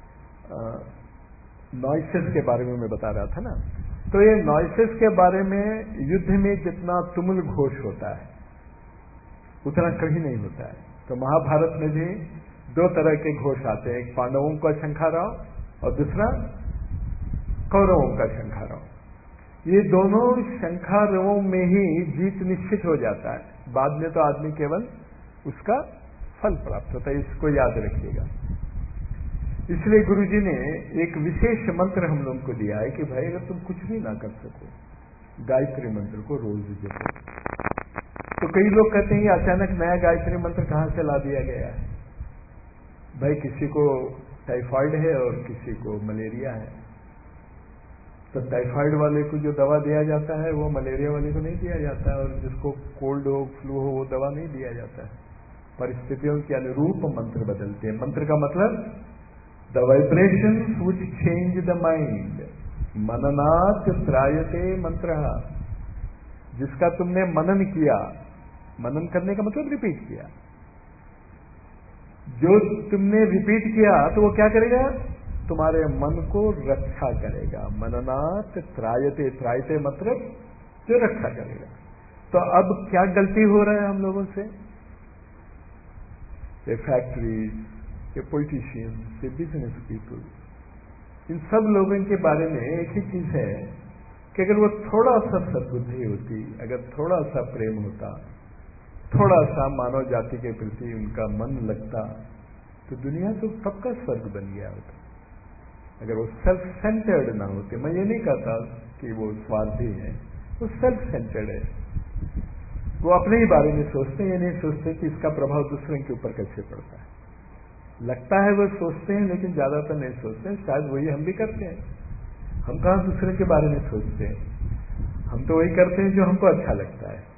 noises के बारे में मैं बता रहा था ना। तो ये नॉइसेस के बारे में युद्ध में जितना तुमुल घोष होता है उतना कहीं नहीं होता है। तो महाभारत में भी दो तरह के घोष आते हैं, एक पांडवों का शंखाराव और दूसरा कौरवों का शंखाराव। ये दोनों शंखारावों में ही जीत निश्चित हो जाता है, बाद में तो आदमी केवल उसका फल प्राप्त होता है, इसको याद रखिएगा। इसलिए गुरुजी ने एक विशेष मंत्र हम लोगों को दिया है कि भाई अगर तुम कुछ भी ना कर सको, गायत्री मंत्र को रोज जपो। तो कई लोग कहते हैं अचानक नया गायत्री मंत्र कहां से ला दिया गया है। भाई किसी को टाइफाइड है और किसी को मलेरिया है, तो टाइफाइड वाले को जो दवा दिया जाता है वो मलेरिया वाले को नहीं दिया जाता है, और जिसको कोल्ड हो फ्लू हो वो दवा नहीं दिया जाता है। परिस्थितियों के अनुरूप मंत्र बदलते हैं। मंत्र का मतलब the vibrations which change the mind, मननात् त्रायते मंत्र। जिसका तुमने मनन किया, मनन करने का मतलब रिपीट किया, जो तुमने रिपीट किया तो वो क्या करेगा, तुम्हारे मन को रक्षा करेगा। मननात् त्रायते, त्रायते मतलब जो रक्षा करेगा। तो अब क्या गलती हो रहा है हम लोगों से, ये फैक्ट्रीज, ये पॉलिटिशियंस, ये बिजनेस पीपल, इन सब लोगों के बारे में एक ही चीज है कि अगर वो थोड़ा सा सद्बुद्धि होती, अगर थोड़ा सा प्रेम होता, थोड़ा सा मानव जाति के प्रति उनका मन लगता, तो दुनिया तो कब का स्वर्ग बन गया होता। अगर वो सेल्फ सेंटर्ड ना होते, मैं ये नहीं कहता कि वो स्वार्थी है, वो सेल्फ सेंटर्ड है, वो अपने ही बारे में सोचते हैं, ये नहीं सोचते कि इसका प्रभाव दूसरे के ऊपर कैसे पड़ता है। लगता है वो सोचते हैं लेकिन ज्यादातर नहीं सोचते हैं। शायद वही हम भी करते हैं। हम कहां दूसरे के बारे में सोचते हैं, हम तो वही करते हैं जो हमको अच्छा लगता है।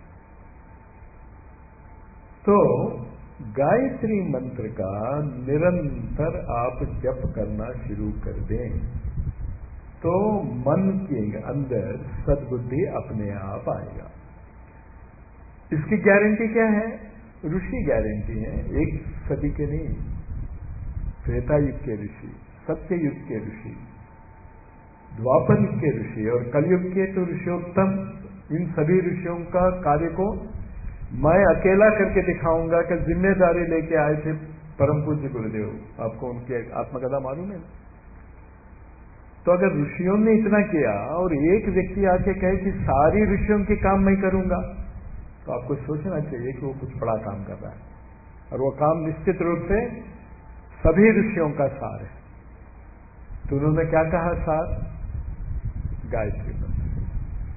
तो गायत्री मंत्र का निरंतर आप जप करना शुरू कर दें तो मन के अंदर सद्बुद्धि अपने आप आएगा। इसकी गारंटी क्या है, ऋषि गारंटी है, एक सदी के नहीं, त्रेता युग के ऋषि, सत्य युग के ऋषि, द्वापर युग के ऋषि और कलयुग के तो ऋषियोत्तम, इन सभी ऋषियों का कार्य को मैं अकेला करके दिखाऊंगा कि जिम्मेदारी लेके आए थे परम पूज्य गुरुदेव। आपको उनके आत्मकथा मालूम है। तो अगर ऋषियों ने इतना किया और एक व्यक्ति आके कहे कि सारी ऋषियों के काम मैं करूंगा, तो आपको सोचना चाहिए कि वो कुछ बड़ा काम कर रहा है, और वो काम निश्चित रूप से सभी ऋषियों का सार है। तो उन्होंने क्या कहा, सार गायत्री मंत्र।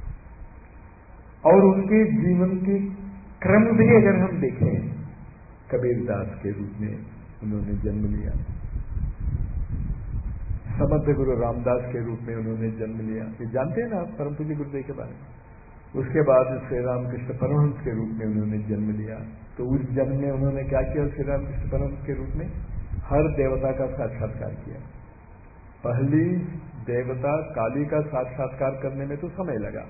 और उनके जीवन के क्रम भी अगर हम देखें, कबीरदास के रूप में उन्होंने जन्म लिया, समर्थ गुरु रामदास के रूप में उन्होंने जन्म लिया, ये जानते हैं ना आप परम पूज्य गुरुदेव के बारे में। उसके बाद श्री रामकृष्ण परमहंस के रूप में उन्होंने जन्म लिया। तो उस जन्म में उन्होंने क्या किया, श्री रामकृष्ण परमहंस के रूप में हर देवता का साक्षात्कार किया। पहली देवता काली का साक्षात्कार करने में तो समय लगा,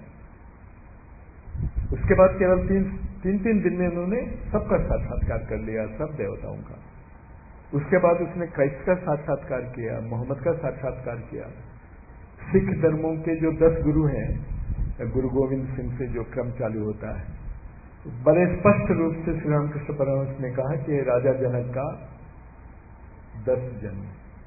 उसके बाद केवल तीन तीन तीन दिन में उन्होंने सबका साक्षात्कार कर लिया, सब देवताओं का। उसके बाद उसने क्राइस्ट का साक्षात्कार किया, मोहम्मद का साक्षात्कार किया। सिख धर्मों के जो दस गुरु हैं, गुरु गोविंद सिंह से जो क्रम चालू होता है, बड़े स्पष्ट रूप से श्री रामकृष्ण परमहंस ने कहा कि राजा जनक का दस जन्म।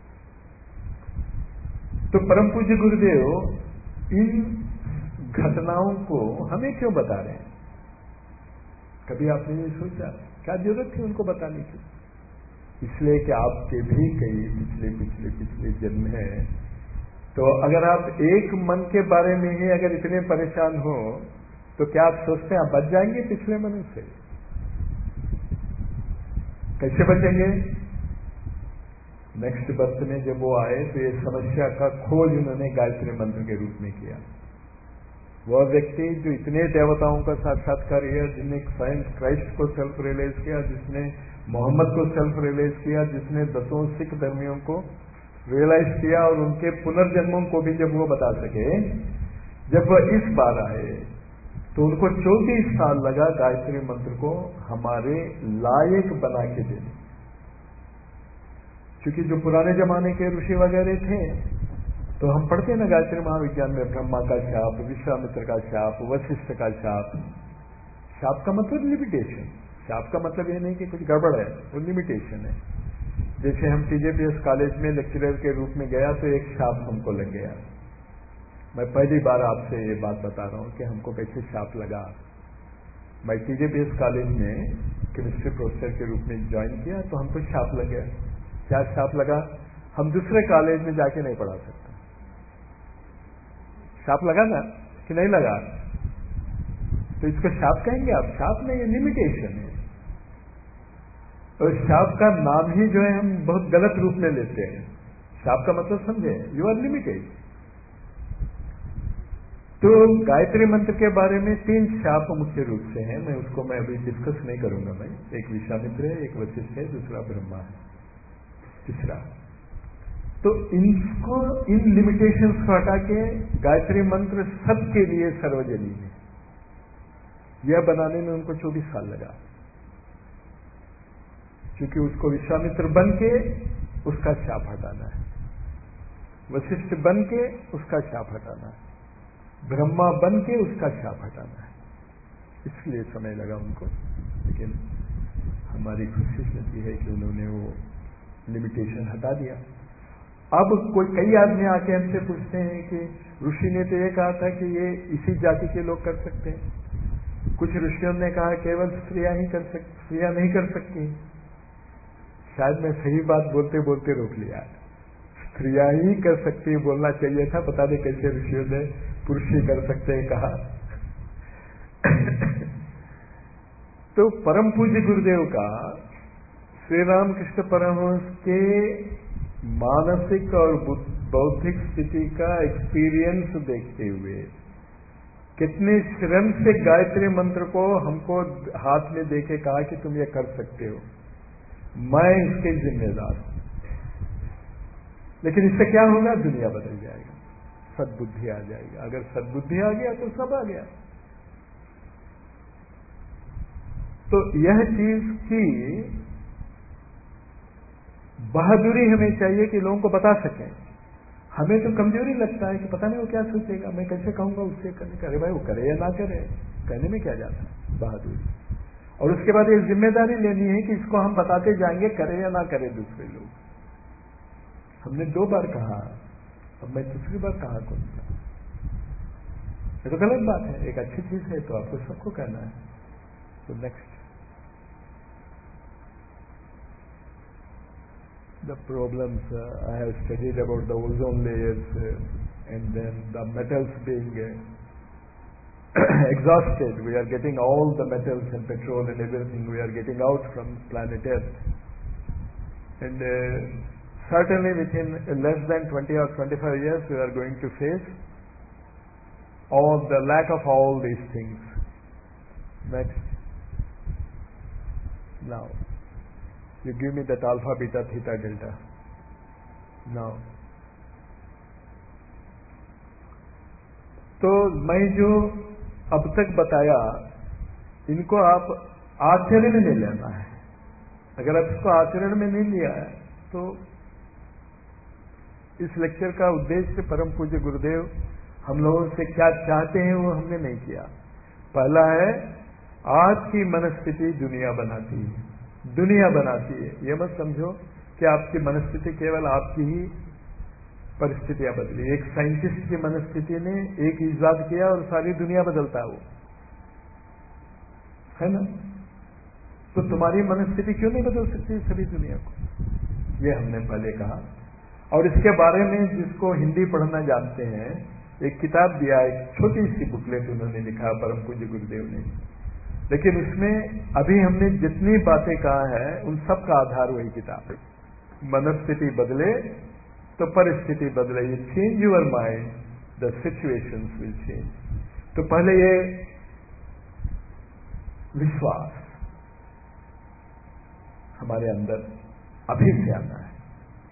तो परम पूज्य गुरुदेव इन घटनाओं को हमें क्यों बता रहे हैं, कभी आपने ये सोचा क्या जरूरत थी उनको बताने की? इसलिए कि आपके भी कई पिछले पिछले पिछले जन्म हैं। तो अगर आप एक मन के बारे में ही अगर इतने परेशान हो, तो क्या आप सोचते हैं आप बच जाएंगे पिछले मन से? कैसे बचेंगे? नेक्स्ट बर्थ में जब वो आए तो ये समस्या का खोज उन्होंने गायत्री मंत्र के रूप में किया। वह व्यक्ति जो इतने देवताओं का साक्षात्कार किया, जिसने स्वयं क्राइस्ट को सेल्फ रियलाइज किया, जिसने मोहम्मद को सेल्फ रियलाइज किया, जिसने दसों सिख धर्मियों को रियलाइज किया, और उनके पुनर्जन्मों को भी जब वो बता सके, जब वह इस बार आए तो उनको चौबीस साल लगा गायत्री मंत्र को हमारे लायक बना के देने। क्योंकि जो पुराने जमाने के ऋषि वगैरह थे, तो हम पढ़ते ना गायत्री महाविज्ञान में, ब्रह्मा का शाप, विश्वामित्र का शाप, वशिष्ठ का शाप। शाप का मतलब लिमिटेशन। शाप का मतलब ये नहीं कि कुछ गड़बड़ है, वो लिमिटेशन है। जैसे हम टीजेपीएस कॉलेज में लेक्चरर के रूप में गया तो एक शाप हमको लग गया। मैं पहली बार आपसे ये बात बता रहा हूं कि हमको कैसे शाप लगा। मैं टीजेपीएस कॉलेज में केमिस्ट्री प्रोफेसर के रूप में ज्वाइन किया तो हमको शाप लग गया। क्या शाप लगा? हम दूसरे कॉलेज में जाके नहीं पढ़ा सकते। शाप लगा ना कि नहीं लगा? तो इसको शाप कहेंगे आप? शाप नहीं, ये लिमिटेशन है। और शाप का नाम ही जो है हम बहुत गलत रूप में लेते हैं। शाप का मतलब समझे, यू आर लिमिटेड। तो गायत्री मंत्र के बारे में तीन शाप मुख्य रूप से हैं, मैं उसको मैं अभी डिस्कस नहीं करूंगा। मैं एक विश्वामित्र है, एक वशिष्ठ है, दूसरा ब्रह्मा है, तीसरा। तो इनको, इन लिमिटेशंस को हटा के गायत्री मंत्र सबके लिए सर्वजनीन है, यह बनाने में उनको चौबीस साल लगा। क्योंकि उसको विश्वामित्र बन के उसका शाप हटाना है, वशिष्ठ बन के उसका शाप हटाना है, ब्रह्मा बन के उसका शाप हटाना है। इसलिए समय लगा उनको, लेकिन हमारी खुशी रहती है कि उन्होंने वो लिमिटेशन हटा दिया। अब कोई कई आदमी आके हमसे पूछते हैं कि ऋषि ने तो ये कहा था कि ये इसी जाति के लोग कर सकते हैं, कुछ ऋषियों ने कहा केवल स्त्रियां ही कर सकती, स्त्रियां नहीं कर सकती। शायद मैं सही बात बोलते बोलते रोक लिया। स्त्रियां ही कर सकती बोलना चाहिए था, पता नहीं कैसे ऋषियों ने पुरुष ही कर सकते हैं कहा। तो परम पूज्य गुरुदेव का श्री रामकृष्ण परमहंस के मानसिक और बौद्धिक स्थिति का एक्सपीरियंस देखते हुए कितने श्रम से गायत्री मंत्र को हमको हाथ में देके कहा कि तुम ये कर सकते हो, मैं इसके जिम्मेदार हूं। लेकिन इससे क्या होगा? दुनिया बदल जाएगी, सद्बुद्धि आ जाएगी। अगर सद्बुद्धि आ गया तो सब आ गया। तो यह चीज की बहादुरी हमें चाहिए कि लोगों को बता सकें। हमें तो कमजोरी लगता है कि पता नहीं वो क्या सोचेगा, मैं कैसे कहूंगा उससे करने का। अरे भाई वो करे या ना करे, कहने में क्या जाता है, बहादुरी। और उसके बाद ये जिम्मेदारी लेनी है कि इसको हम बताते जाएंगे, करे या ना करे दूसरे लोग। हमने दो बार कहा, अब मैं तीसरी बार कहा कौन सा? ये तो गलत बात है। एक अच्छी चीज है तो आपको सबको कहना है। तो next, the problems uh, I have studied about the ozone layers uh, and then the metals being uh, exhausted. We are getting all the metals and petrol and everything we are getting out from planet Earth. And uh, certainly within less than twenty or twenty-five years we are going to face all the lack of all these things. Next. Now. You give me that alpha, beta, theta, delta. Now, तो मैं जो अब तक बताया इनको आप आचरण में लेना है। अगर आप इसको आचरण में नहीं लिया है तो इस लेक्चर का उद्देश्य परम पूज्य गुरुदेव हम लोगों से क्या चाहते हैं वो हमने नहीं किया। पहला है, आज की मनस्थिति दुनिया बनाती है, दुनिया बनाती है। यह मत समझो कि आपकी मनस्थिति केवल आपकी ही परिस्थितियां बदली। एक साइंटिस्ट की मनस्थिति ने एक इजाद किया और सारी दुनिया बदलता है वो, है ना? तो तुम्हारी मनस्थिति क्यों नहीं बदल सकती सभी दुनिया को? ये हमने पहले कहा। और इसके बारे में जिसको हिंदी पढ़ना जानते हैं, एक किताब दिया, एक छोटी सी बुकलेट उन्होंने लिखा परम पूज्य गुरुदेव ने। लेकिन उसमें अभी हमने जितनी बातें कहा है उन सब का आधार वही किताब है। मनस्थिति बदले तो परिस्थिति बदले। ये change your mind, the situations will change. तो पहले ये विश्वास हमारे अंदर अभी से आना है।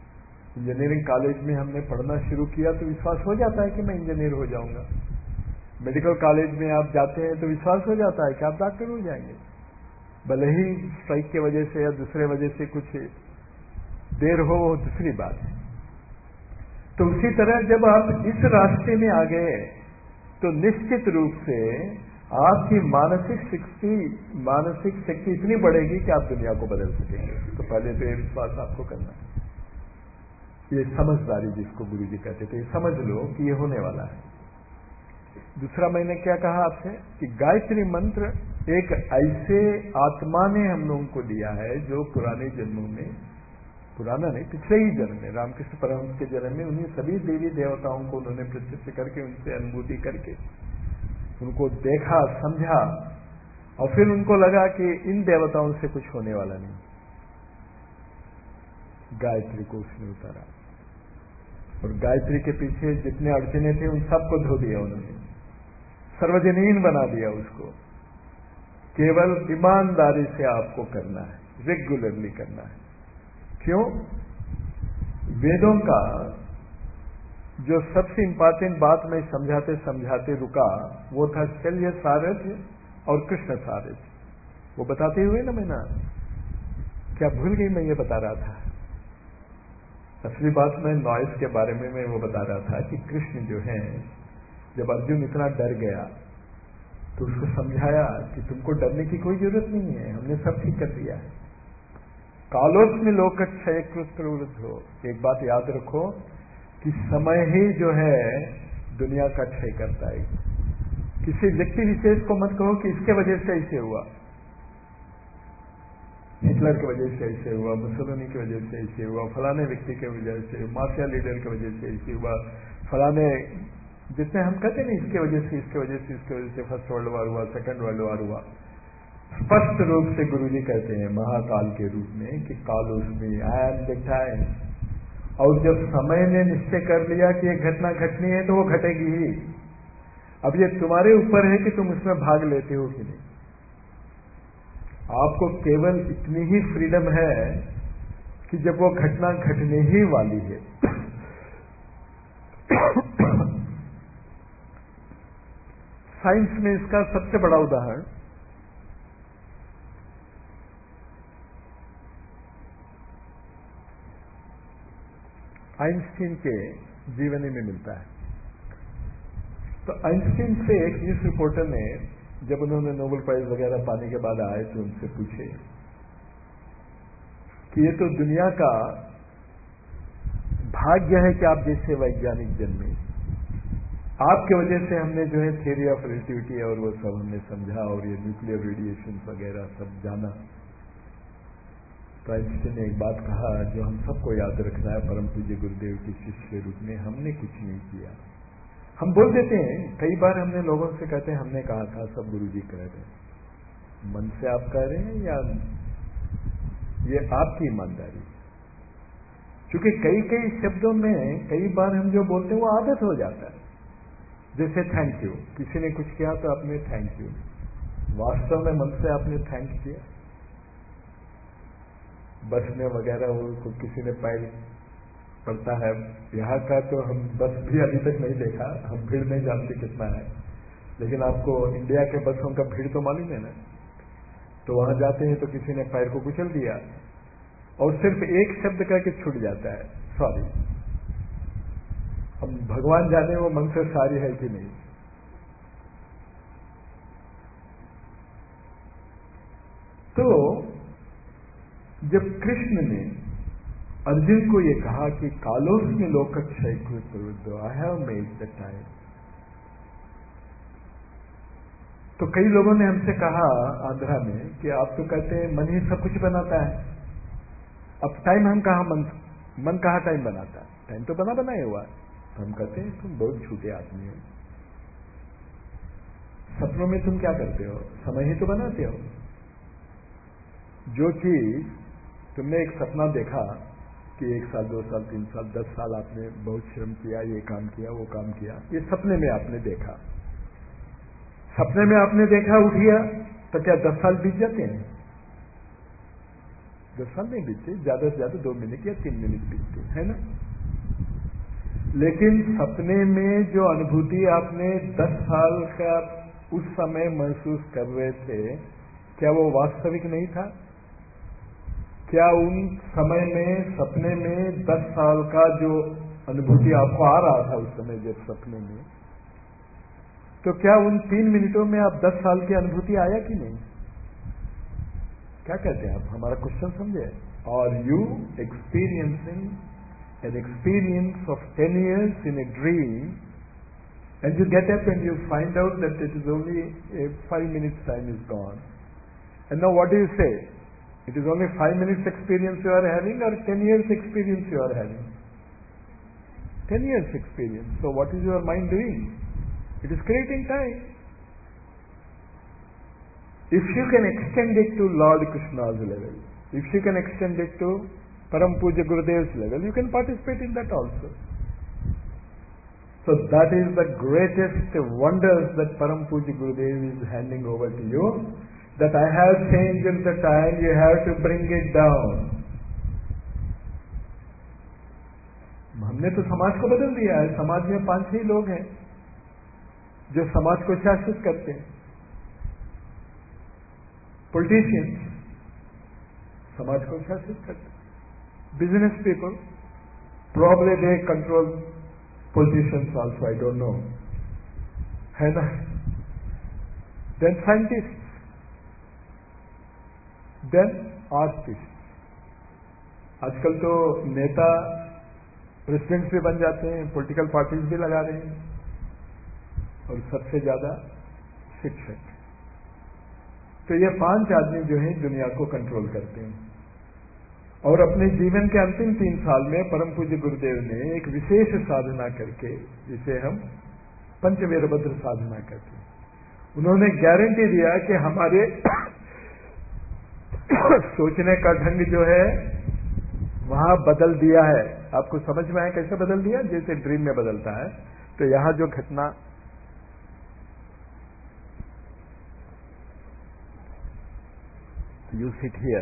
इंजीनियरिंग कॉलेज में हमने पढ़ना शुरू किया तो विश्वास हो जाता है कि मैं इंजीनियर हो जाऊंगा। मेडिकल कॉलेज में आप जाते हैं तो विश्वास हो जाता है कि आप डॉक्टर हो जाएंगे, भले ही स्ट्राइक की वजह से या दूसरे वजह से कुछ देर हो, वो दूसरी बात है। तो उसी तरह जब आप इस रास्ते में आ गए तो निश्चित रूप से आपकी मानसिक शक्ति मानसिक शक्ति इतनी बढ़ेगी कि आप दुनिया को बदल सकेंगे। तो पहले तो ये विश्वास आपको करना है, ये समझदारी जिसको गुरु जी कहते थे, समझ लो कि ये होने वाला है। दूसरा मैंने क्या कहा आपसे कि गायत्री मंत्र एक ऐसे आत्मा ने हम लोगों को दिया है जो पुराने जन्मों में, पुराना नहीं पिछले ही जन्म में, रामकृष्ण परमहंस के जन्म में उन्हीं सभी देवी देवताओं को उन्होंने प्रत्यक्ष करके उनसे अनुभूति करके उनको देखा समझा और फिर उनको लगा कि इन देवताओं से कुछ होने वाला नहीं, गायत्री को उसने उतारा और गायत्री के पीछे जितने अड़चने थे उन सबको धो दिया उन्होंने, सर्वजनीन बना दिया उसको। केवल ईमानदारी से आपको करना है, रेगुलरली करना है। क्यों? वेदों का जो सबसे इंपॉर्टेंट बात मैं समझाते समझाते रुका वो था शल्य सारज और कृष्ण सारज। वो बताते हुए ना मैंने क्या भूल गई, मैं ये बता रहा था असली बात मैं नॉइस के बारे में मैं वो बता रहा था कि कृष्ण जो है जब अर्जुन इतना डर गया तो उसको समझाया कि तुमको डरने की कोई जरूरत नहीं है, हमने सब ठीक कर दिया है। कालोस में लोक क्षय कृत प्रवृत्त हो। एक बात याद रखो कि समय ही जो है दुनिया का क्षय करता है। किसी व्यक्ति विशेष को मत कहो कि इसके वजह से ऐसे हुआ, हिटलर की वजह से ऐसे हुआ, मुसोलिनी की वजह से ऐसे हुआ, फलाने व्यक्ति की वजह से, माफिया लीडर की वजह से ऐसे हुआ, फलाने जितने हम कहते नहीं इसके वजह से इसके वजह से इसके वजह से फर्स्ट वर्ल्ड वार हुआ, सेकंड वर्ल्ड वार हुआ। स्पष्ट रूप से गुरुजी कहते हैं महाकाल के रूप में कि काल उसमें आई एम द टाइम। और जब समय ने निश्चय कर लिया कि ये घटना घटनी है तो वो घटेगी ही। अब ये तुम्हारे ऊपर है कि तुम उसमें भाग लेते हो कि नहीं। आपको केवल इतनी ही फ्रीडम है कि जब वो घटना घटने ही वाली है साइंस में इसका सबसे बड़ा उदाहरण आइंस्टीन के जीवनी में मिलता है। तो आइंस्टीन से एक न्यूज रिपोर्टर ने जब उन्होंने नोबेल प्राइज वगैरह पाने के बाद आए तो उनसे पूछे कि ये तो दुनिया का भाग्य है कि आप जैसे वैज्ञानिक जन्मे, आपके वजह से हमने जो है थ्योरी ऑफ रिलेटिविटी और वो सब हमने समझा और ये न्यूक्लियर रेडिएशन वगैरह सब जाना। तो आइंस्टीन ने एक बात कहा जो हम सबको याद रखना है, परम पूज्य गुरुदेव के शिष्य के रूप में, हमने कुछ नहीं किया। हम बोल देते हैं, कई बार हमने लोगों से कहते हैं हमने कहा था, सब गुरुजी कह रहे हैं। मन से आप कह रहे हैं या ये आपकी ईमानदारी? क्योंकि कई कई शब्दों में कई बार हम जो बोलते हैं वो आदत हो जाता है। जैसे थैंक यू, किसी ने कुछ किया तो आपने थैंक यू, वास्तव में मन से आपने थैंक किया? बस में वगैरह वो किसी ने पैर पड़ता है, यहाँ का तो हम बस भी अभी तक नहीं देखा, हम भीड़ नहीं जानते कितना है, लेकिन आपको इंडिया के बसों का भीड़ तो मालूम है ना। तो वहां जाते हैं तो किसी ने पैर को कुचल दिया और सिर्फ एक शब्द करके छूट जाता है, सॉरी। अब भगवान जाने वो मन से सारी है कि नहीं। तो जब कृष्ण ने अर्जुन को ये कहा कि कालोस में लोक क्षय कृत I have made the time, तो कई लोगों ने हमसे कहा आंध्रा में कि आप तो कहते हैं मन ही सब कुछ बनाता है, अब टाइम हम कहा मन मन कहा टाइम बनाता है, टाइम तो बना बनाया हुआ है। तो हम कहते हैं तुम बहुत झूठे आदमी हो, सपनों में तुम क्या करते हो, समय ही तो बनाते हो। जो चीज तुमने एक सपना देखा कि एक साल दो साल तीन साल दस साल आपने बहुत श्रम किया, ये काम किया वो काम किया, ये सपने में आपने देखा, सपने में आपने देखा उठ गया, तो क्या दस साल बीत जाते हैं? दस साल नहीं बीतते, ज्यादा से ज्यादा दो मिनट या तीन मिनट बीतते है ना। लेकिन सपने में जो अनुभूति आपने दस साल का उस समय महसूस कर रहे थे, क्या वो वास्तविक नहीं था? क्या उन समय में सपने में दस साल का जो अनुभूति आपको आ रहा था उस समय जब सपने में, तो क्या उन तीन मिनटों में आप दस साल की अनुभूति आया कि नहीं? क्या कहते हैं आप? हमारा क्वेश्चन समझे? Are you experiencing an experience of ten years in a dream and you get up and you find out that it is only five minutes time is gone and now what do you say? It is only five minutes experience you are having or ten years experience you are having? ten years experience. So what is your mind doing? It is creating time. If you can extend it to Lord Krishna's level, if you can extend it to Param Pujya Gurudev's level, you can participate in that also. So that is the greatest wonders that Param Pujya Gurudev is handing over to you. That I have changed the time, you have to bring it down. हमने तो समाज को बदल दिया है. समाज में पांच छह लोग हैं जो समाज को शासित करते हैं. पॉलिटिशियंस समाज को शासित करते हैं. Business people, probably they control politicians also, I don't know, है ना? Then scientist, then artist. आजकल तो नेता प्रेसिडेंट्स भी बन जाते हैं, पॉलिटिकल पार्टीज भी लगा रहे हैं, और सबसे ज्यादा शिक्षक. तो ये पांच आदमी जो हैं दुनिया को कंट्रोल करते हैं. और अपने जीवन के अंतिम तीन साल में परम पूज्य गुरुदेव ने एक विशेष साधना करके, जिसे हम पंचवीरभद्र साधना करते हैं, उन्होंने गारंटी दिया कि हमारे सोचने का ढंग जो है वहां बदल दिया है. आपको समझ में आया कैसे बदल दिया? जैसे ड्रीम में बदलता है. तो यहां जो घटना, यू सिट हियर,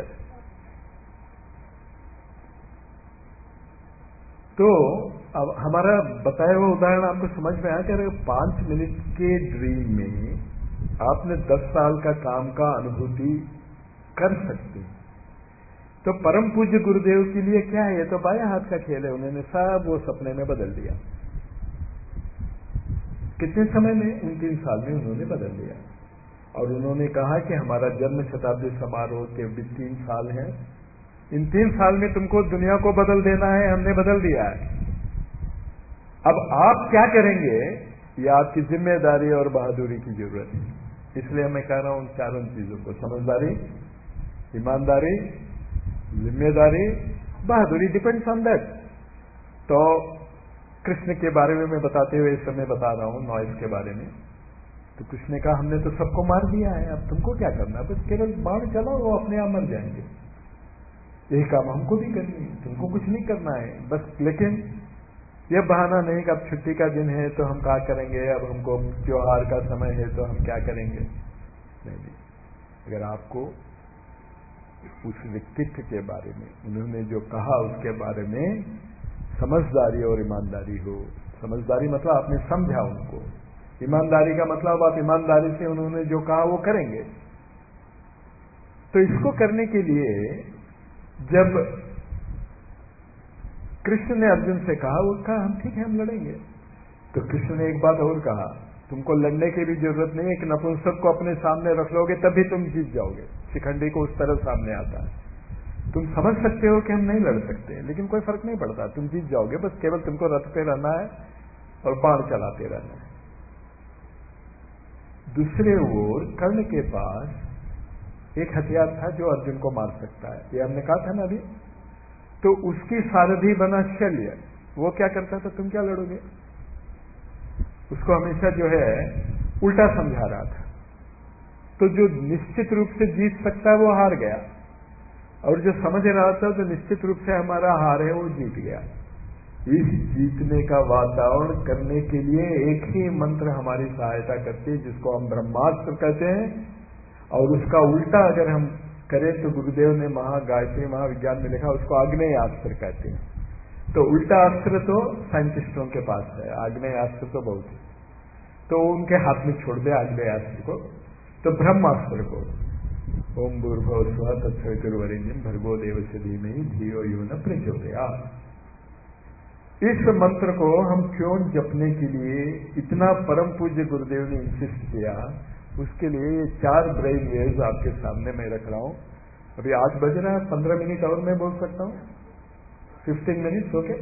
तो अब हमारा बताया हुआ उदाहरण आपको समझ में आया कि अगर पांच मिनट के ड्रीम में आपने दस साल का काम का अनुभूति कर सकते, तो परम पूज्य गुरुदेव के लिए क्या है? ये तो बाएं हाथ का खेल है. उन्होंने सब वो सपने में बदल दिया. कितने समय में? उन तीन साल में उन्होंने बदल दिया. और उन्होंने कहा कि हमारा जन्म शताब्दी समारोह के भी तीन साल हैं, इन तीन साल में तुमको दुनिया को बदल देना है. हमने बदल दिया है. अब आप क्या करेंगे, ये आपकी जिम्मेदारी और बहादुरी की जरूरत है. इसलिए मैं कह रहा हूं उन चारों चीजों को, समझदारी, ईमानदारी, जिम्मेदारी, बहादुरी, डिपेंड्स ऑन दैट. तो कृष्ण के बारे में मैं बताते हुए इस समय बता रहा हूं नॉइज के बारे में. तो कृष्ण ने कहा हमने तो सबको मार दिया है, अब तुमको क्या करना है? बस केवल बाण चलाओ, वो अपने आप मर जाएंगे. यही काम हमको भी करनी है, तुमको कुछ नहीं करना है बस. लेकिन यह बहाना नहीं कि अब छुट्टी का दिन है तो हम क्या करेंगे, अब हमको त्योहार का समय है तो हम क्या करेंगे. नहीं, अगर आपको उस व्यक्तित्व के बारे में उन्होंने जो कहा उसके बारे में समझदारी और ईमानदारी हो. समझदारी मतलब आपने समझा उनको, ईमानदारी का मतलब आप ईमानदारी से उन्होंने जो कहा वो करेंगे. तो इसको करने के लिए जब कृष्ण ने अर्जुन से कहा, वो कहा हम ठीक है हम लड़ेंगे. तो कृष्ण ने एक बात और कहा, तुमको लड़ने की भी जरूरत नहीं है कि नपुंसक को अपने सामने रख लोगे तभी तुम जीत जाओगे. शिखंडी को उस तरह सामने आता है. तुम समझ सकते हो कि हम नहीं लड़ सकते, लेकिन कोई फर्क नहीं पड़ता, तुम जीत जाओगे. बस केवल तुमको रथ पे रहना है और बाण चलाते रहना है. दूसरे ओर कर्ण के पास एक हथियार था जो अर्जुन को मार सकता है, ये हमने कहा था ना अभी. तो उसकी सारथी बना शल्य. वो क्या करता था, तुम क्या लड़ोगे, उसको हमेशा जो है उल्टा समझा रहा था. तो जो निश्चित रूप से जीत सकता है वो हार गया, और जो समझ रहा था तो निश्चित रूप से हमारा हार है वो जीत गया. इस जीतने का वातावरण करने के लिए एक ही मंत्र हमारी सहायता करती है, जिसको हम ब्रह्मास्त्र कहते हैं. और उसका उल्टा अगर हम करें तो गुरुदेव ने महा गायत्री महाविज्ञान में लिखा, उसको आग्नेय अस्त्र कहते हैं. तो उल्टा अस्त्र तो साइंटिस्टों के पास है, आग्नेय अस्त्र तो बहुत है, तो उनके हाथ में छोड़ दे आग्नेय अस्त्र को। तो ब्रह्मास्त्र को ओम भूर्भुवः स्वः तत्सवितुर्वरेण्यं भर्गो देवस्य धीमहि धियो यो न प्रचोदयात्। इस मंत्र को हम क्यों जपने के लिए इतना परम पूज्य गुरुदेव ने इंसिस्ट किया, उसके लिए ये चार ब्रेन वेव्स आपके सामने मैं रख रहा हूं। अभी आठ बज रहा है, पंद्रह मिनट और मैं बोल सकता हूं, फिफ्टीन मिनट्स ओके।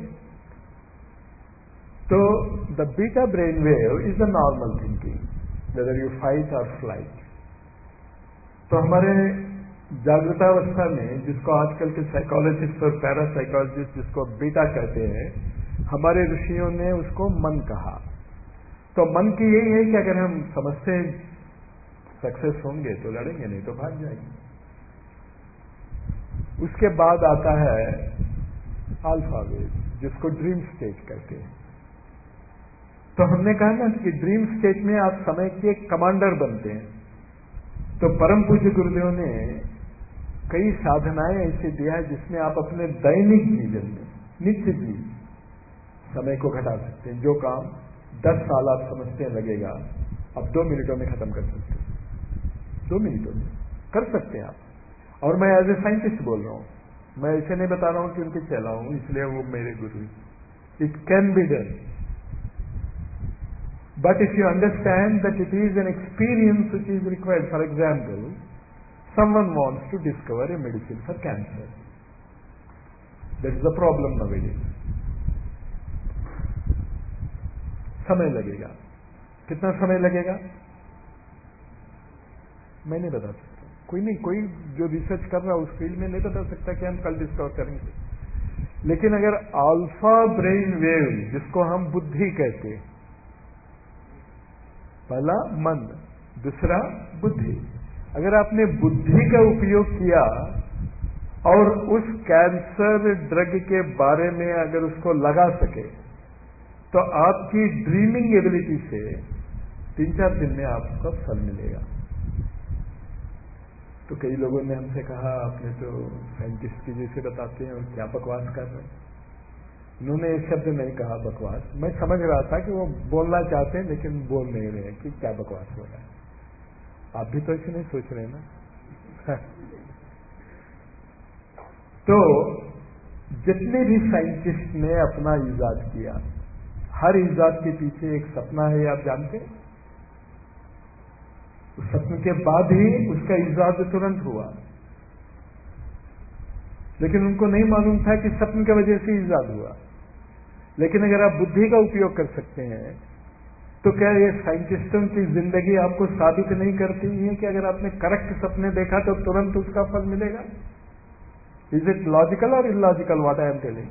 तो the beta brain wave is the normal thinking, whether you fight और फ्लाइट। तो हमारे जागृतावस्था में, जिसको आजकल के साइकोलॉजिस्ट और पैरासाइकोलॉजिस्ट जिसको बीटा कहते हैं, हमारे ऋषियों ने उसको मन कहा। तो मन की यही है कि अगर हम समझते सक्सेस होंगे तो लड़ेंगे, नहीं तो भाग जाएंगे। उसके बाद आता है अल्फा वेव, जिसको ड्रीम स्टेट कहते हैं। तो हमने कहा ना कि ड्रीम स्टेट में आप समय के कमांडर बनते हैं। तो परम पूज्य गुरुदेव ने कई साधनाएं ऐसे दिया है जिसमें आप अपने दैनिक जीवन में, नित्य जीवन, समय को घटा सकते हैं। जो काम दस साल आप समझते हैं लगेगा, अब दो मिनटों में खत्म कर सकते हैं, दो मिनटों में कर सकते हैं आप। और मैं एज ए साइंटिस्ट बोल रहा हूं, मैं ऐसे नहीं बता रहा हूं कि उनके चला हूं इसलिए वो मेरे गुरु। It can be done, but if you understand that it is an experience which is required. For example, someone wants to discover a medicine for cancer. That is the problem nowadays. समय लगेगा, कितना समय लगेगा मैं नहीं बता सकता। कोई नहीं, कोई जो रिसर्च कर रहा है उस फील्ड में नहीं बता सकता कि हम कल डिस्कवर करेंगे। लेकिन अगर अल्फा ब्रेन वेव, जिसको हम बुद्धि कहते हैं, पहला मन, दूसरा बुद्धि, अगर आपने बुद्धि का उपयोग किया और उस कैंसर ड्रग के बारे में अगर उसको लगा सके, तो आपकी ड्रीमिंग एबिलिटी से तीन चार दिन में आपको फल मिलेगा। तो कई लोगों ने हमसे कहा, आपने तो साइंटिस्ट की जैसे बताते हैं और क्या बकवास कर रहे हैं। उन्होंने एक शब्द नहीं कहा बकवास, मैं समझ रहा था कि वो बोलना चाहते हैं लेकिन बोल नहीं रहे कि क्या बकवास हो रहा है। आप भी तो ऐसे नहीं सोच रहे ना। तो जितने भी साइंटिस्ट ने अपना इजाद किया, हर इजाद के पीछे एक सपना है, आप जानते हैं। उस सपने के बाद ही उसका इजाद तुरंत हुआ, लेकिन उनको नहीं मालूम था कि सपने की वजह से इजाद हुआ। लेकिन अगर आप बुद्धि का उपयोग कर सकते हैं, तो क्या ये साइंटिस्टों की जिंदगी आपको साबित नहीं करती है कि अगर आपने करेक्ट सपने देखा तो तुरंत उसका फल मिलेगा? इज इट लॉजिकल और illogical what I am telling?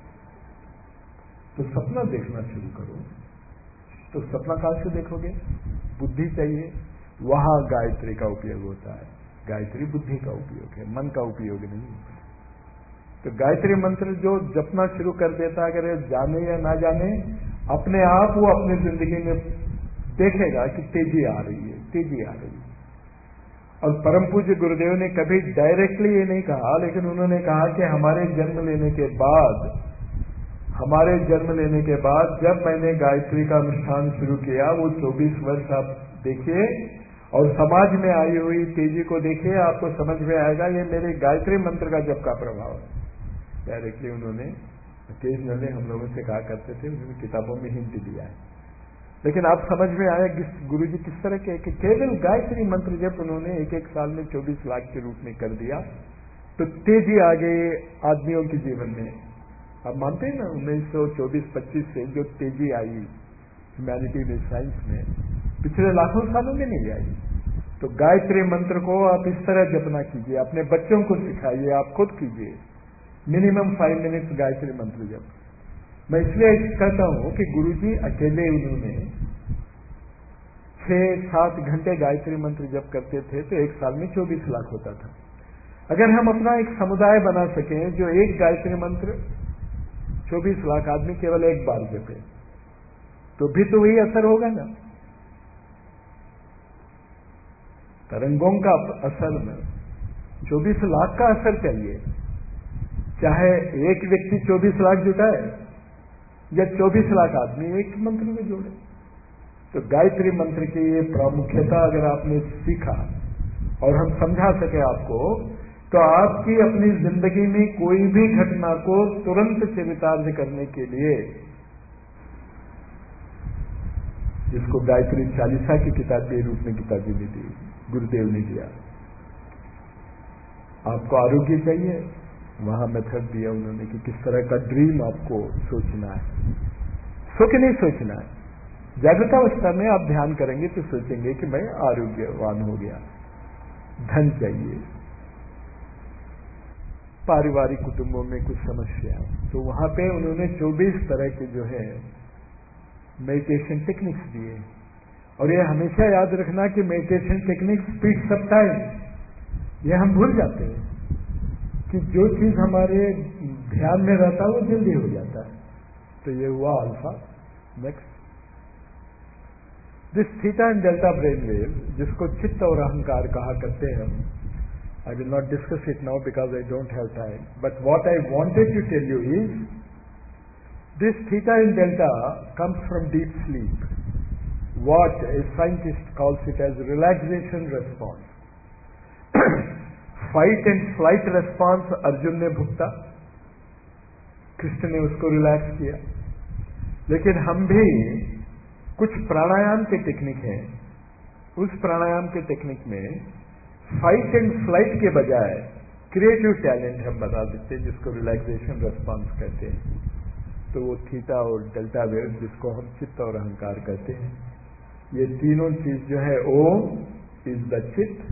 तो सपना देखना शुरू करो। तो सपना कहां से देखोगे? बुद्धि चाहिए, वहां गायत्री का उपयोग होता है। गायत्री बुद्धि का उपयोग है, मन का उपयोग नहीं। तो गायत्री मंत्र जो जपना शुरू कर देता, अगर ये जाने या ना जाने, अपने आप वो अपनी जिंदगी में देखेगा कि तेजी आ रही है, तेजी आ रही है। और परम पूज्य गुरुदेव ने कभी डायरेक्टली ये नहीं कहा, लेकिन उन्होंने कहा कि हमारे जन्म लेने के बाद हमारे जन्म लेने के बाद जब मैंने गायत्री का अनुष्ठान शुरू किया, वो चौबीस वर्ष आप देखिए और समाज में आई हुई तेजी को देखिए, आपको समझ में आएगा ये मेरे गायत्री मंत्र का जप का प्रभाव। डायरेक्टली उन्होंने ओकेजनली हम लोगों से कहा करते थे, उन्होंने किताबों में हिंट दिया है, लेकिन आप समझ में आया गुरु जी किस तरह के कि केवल गायत्री मंत्र जब उन्होंने एक एक साल में चौबीस लाख के रूप में कर दिया, तो तेजी आ गई आदमियों के जीवन में। आप मानते हैं ना, उन्नीस सौ चौबीस पच्चीस से जो तेजी आई ह्यूमैनिटी में, साइंस में, पिछले लाखों सालों में नहीं आई। तो गायत्री मंत्र को आप इस तरह जपना कीजिए, अपने बच्चों को सिखाइए, आप खुद कीजिए, मिनिमम फाइव मिनट्स गायत्री मंत्र जप। मैं इसलिए कहता हूं कि गुरुजी अकेले उन्होंने छह सात घंटे गायत्री मंत्र जप करते थे, तो एक साल में चौबीस लाख होता था। अगर हम अपना एक समुदाय बना सकें जो एक गायत्री मंत्र चौबीस लाख आदमी केवल एक बार जपे, तो भी तो वही असर होगा ना। तरंगों का असर में चौबीस लाख का असर चाहिए। चाहे एक व्यक्ति चौबीस लाख जुटाए या चौबीस लाख आदमी एक मंत्र में जोड़े। तो गायत्री मंत्र की ये प्रामुख्यता अगर आपने सीखा और हम समझा सके आपको, तो आपकी अपनी जिंदगी में कोई भी घटना को तुरंत चरितार्थ करने के लिए, जिसको गायत्री चालीसा की किताब के रूप में गीता जी ने दी, गुरुदेव ने दिया। आपको आरोग्य चाहिए, वहां मेथड दिया उन्होंने कि किस तरह का ड्रीम आपको सोचना है। सो के नहीं सोचना है, जागृतावस्था में आप ध्यान करेंगे तो सोचेंगे कि मैं आरोग्यवान हो गया। धन चाहिए, पारिवारिक कुटुंबों में कुछ समस्या, तो वहां पे उन्होंने चौबीस तरह के जो है मेडिटेशन टेक्निक्स दिए। और ये हमेशा याद रखना कि meditation techniques speeds up time. ये हम भूल जाते हैं कि जो चीज हमारे ध्यान में रहता है वो जल्दी हो जाता है। तो ये हुआ alpha. Next, this theta and delta brain wave, जिसको चित्त और अहंकार कहा करते हैं हम। I will not discuss it now because I don't have time, but what I wanted to tell you is this theta and delta comes from deep sleep, what a scientist calls it as relaxation response. Fight and flight response Arjuna ने भुगता, कृष्ण ने उसको relax किया। लेकिन हम भी कुछ प्राणायाम के टेक्निक हैं, उस प्राणायाम के टेक्निक में फाइट एंड फ्लाइट के बजाय क्रिएटिव टैलेंट हम बता देते हैं, जिसको रिलैक्सेशन रेस्पॉन्स कहते हैं। तो वो थीटा और डेल्टा वेव, जिसको हम चित्त और अहंकार कहते हैं, ये तीनों चीज जो है, ओम इज द चित्त,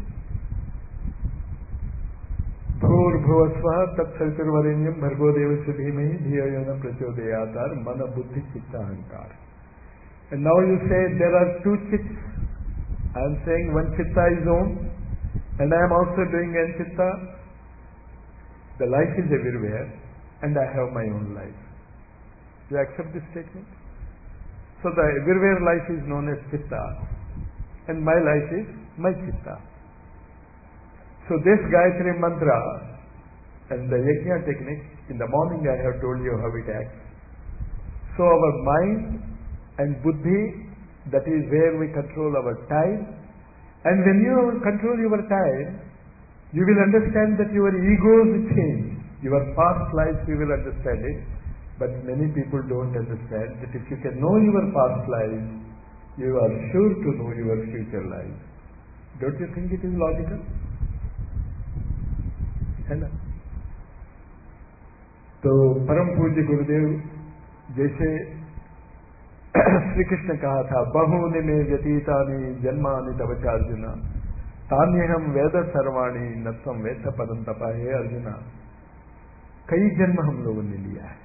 भूर्भुवस्वः तत्सवितुर्वरेण्यम भर्गो देवस्य धीमहि धियो यो न प्रचोदयात्, मन बुद्धि चित्त अहंकार। And now you say there are two chitta. I am saying one chitta is Om and I am also doing an chitta. The life is everywhere and I have my own life. You accept this statement? So the everywhere life is known as Chitta, and my life is my Chitta. So this Gayatri mantra and the Yajna technique, in the morning I have told you how it acts. So our mind and buddhi, that is where we control our time, and when you control your time, you will understand that your egos change. Your past life you will understand it. But many people don't understand that if you can know your past life, you are sure to know your future life. Don't you think it is logical? है ना? तो परम पूज्य गुरुदेव जैसे श्री कृष्ण कहा था, बहूनि में व्यतीतानि जन्मानि तव चार्जुना तान्यहम वेद सर्वाणि न त्वं वेत्थ पदं तप। हे अर्जुना, कई जन्म हम लोगों ने लिया है,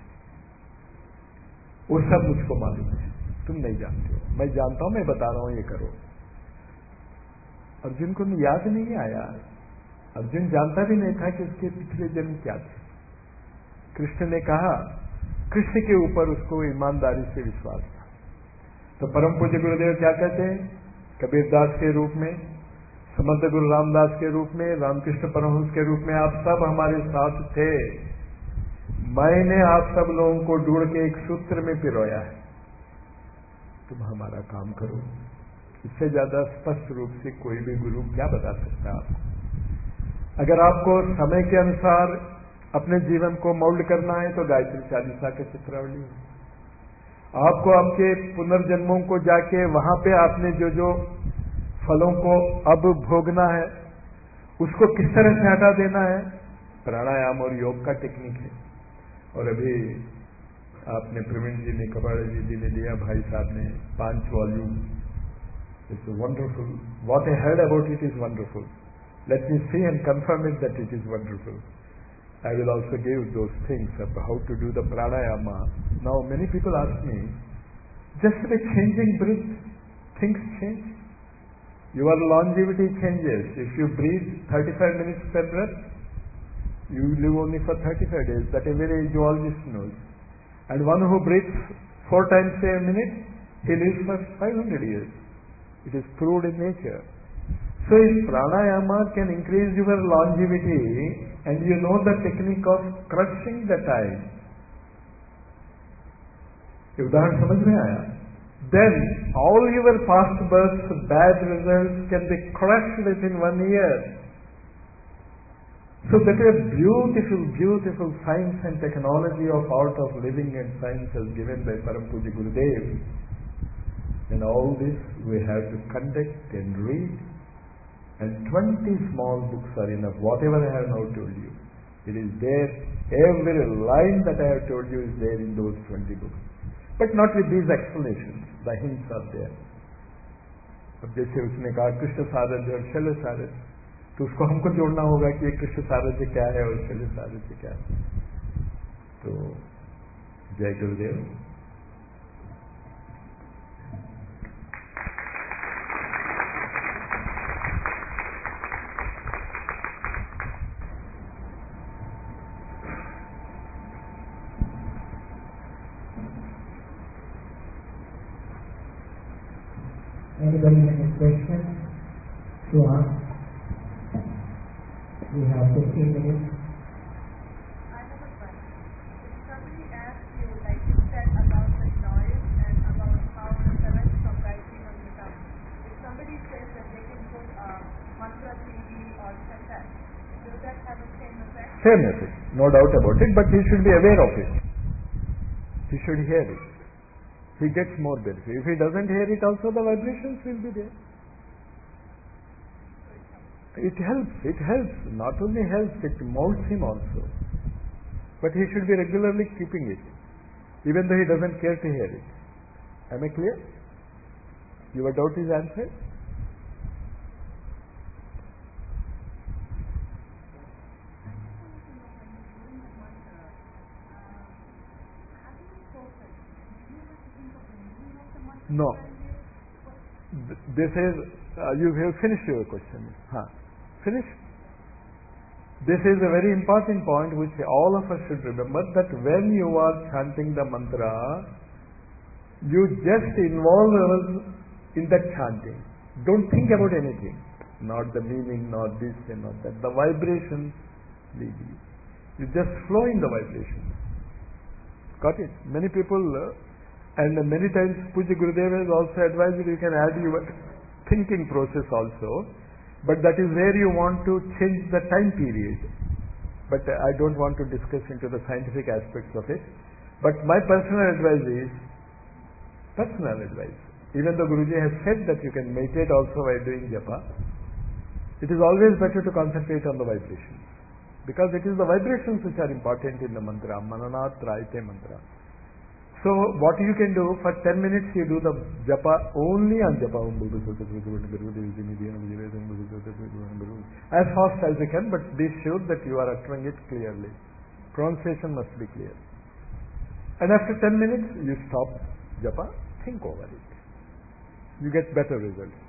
वो सब मुझको मालूम है, तुम नहीं जानते हो, मैं जानता हूं, मैं बता रहा हूं, ये करो। अर्जुन को याद नहीं आया, अर्जुन जानता भी नहीं था कि उसके पिछले जन्म क्या थे। कृष्ण ने कहा, कृष्ण के ऊपर उसको ईमानदारी से विश्वास था। तो परम पूज्य गुरुदेव क्या कहते हैं, कबीरदास के रूप में, समर्थ गुरु रामदास के रूप में, रामकृष्ण परमहंस के रूप में आप सब हमारे साथ थे। मैंने आप सब लोगों को ढूंढ के एक सूत्र में पिरोया है, तुम हमारा काम करो। इससे ज्यादा स्पष्ट रूप से कोई भी गुरु क्या बता सकता है आपको। अगर आपको समय के अनुसार अपने जीवन को मोल्ड करना है तो गायत्री चालीसा के चित्रावली है। आपको आपके पुनर्जन्मों को जाके वहां पे आपने जो जो फलों को अब भोगना है उसको किस तरह से हटा देना है, प्राणायाम और योग का टेक्निक है। और अभी आपने प्रवीण जी ने, कबाड़ा जी जी ने दिया, भाई साहब ने पांच volume. It's wonderful, what I heard about it is wonderful. Let me see and confirm it that it is wonderful. I will also give those things of how to do the pranayama. Now many people ask me, just by changing breath, things change. Your longevity changes. If you breathe thirty-five minutes per breath, you live only for thirty-five days. That every zoologist knows. And one who breathes four times a minute, he lives for five hundred years. It is proved in nature. So if pranayama can increase your longevity and you know the technique of crushing the time, ये उदाहरण समझ में आया? Then all your past births, bad results can be crushed within one year. So that is a beautiful, beautiful science and technology of art of living and science as given by Param Puja Gurudev. And all this we have to conduct and read. And twenty small books are enough. Whatever I have now told you, it is there. Every line that I have told you is there in those twenty books. But not with these explanations. The hints are there. अब जैसे उसने कहा कृष्ण सारथ्य और शैल सारथ्य, तो उसको हमको जोड़ना होगा कि ये कृष्ण सारथ्य क्या है और शैल सारथ्य क्या है. तो जय गुरुदेव. Anybody has a question to ask? We have fifteen minutes. I have a question. If somebody asks you, like you said about the noise and about how the seven from Gayatri Mantra, if somebody says that they can put a mantra C D or cassette, will that have the same effect? Same effect, no doubt about it, but he should be aware of it. He should hear it. He gets more benefit. If he doesn't hear it also, the vibrations will be there. It helps, it helps. Not only helps, it molds him also. But he should be regularly keeping it, even though he doesn't care to hear it. Am I clear? Your doubt is answered? No. This is, uh, you have finished your question. Huh. Finish? This is a very important point which all of us should remember, that when you are chanting the mantra, you just involve yourself in that chanting. Don't think about anything. Not the meaning, not this and not that. The vibrations lead you. You just flow in the vibrations. Got it? Many people... Uh, And many times Puja Gurudev has also advised you can add your thinking process also, but that is where you want to change the time period. But I don't want to discuss into the scientific aspects of it. But my personal advice is, personal advice, even though Guruji has said that you can meditate also while doing japa, it is always better to concentrate on the vibrations. Because it is the vibrations which are important in the mantra, Mananat Trayate mantra. So what you can do, for ten minutes you do the japa only on japa. As fast as you can, but be sure that you are uttering it clearly. Pronunciation must be clear. And after ten minutes you stop japa, think over it. You get better results.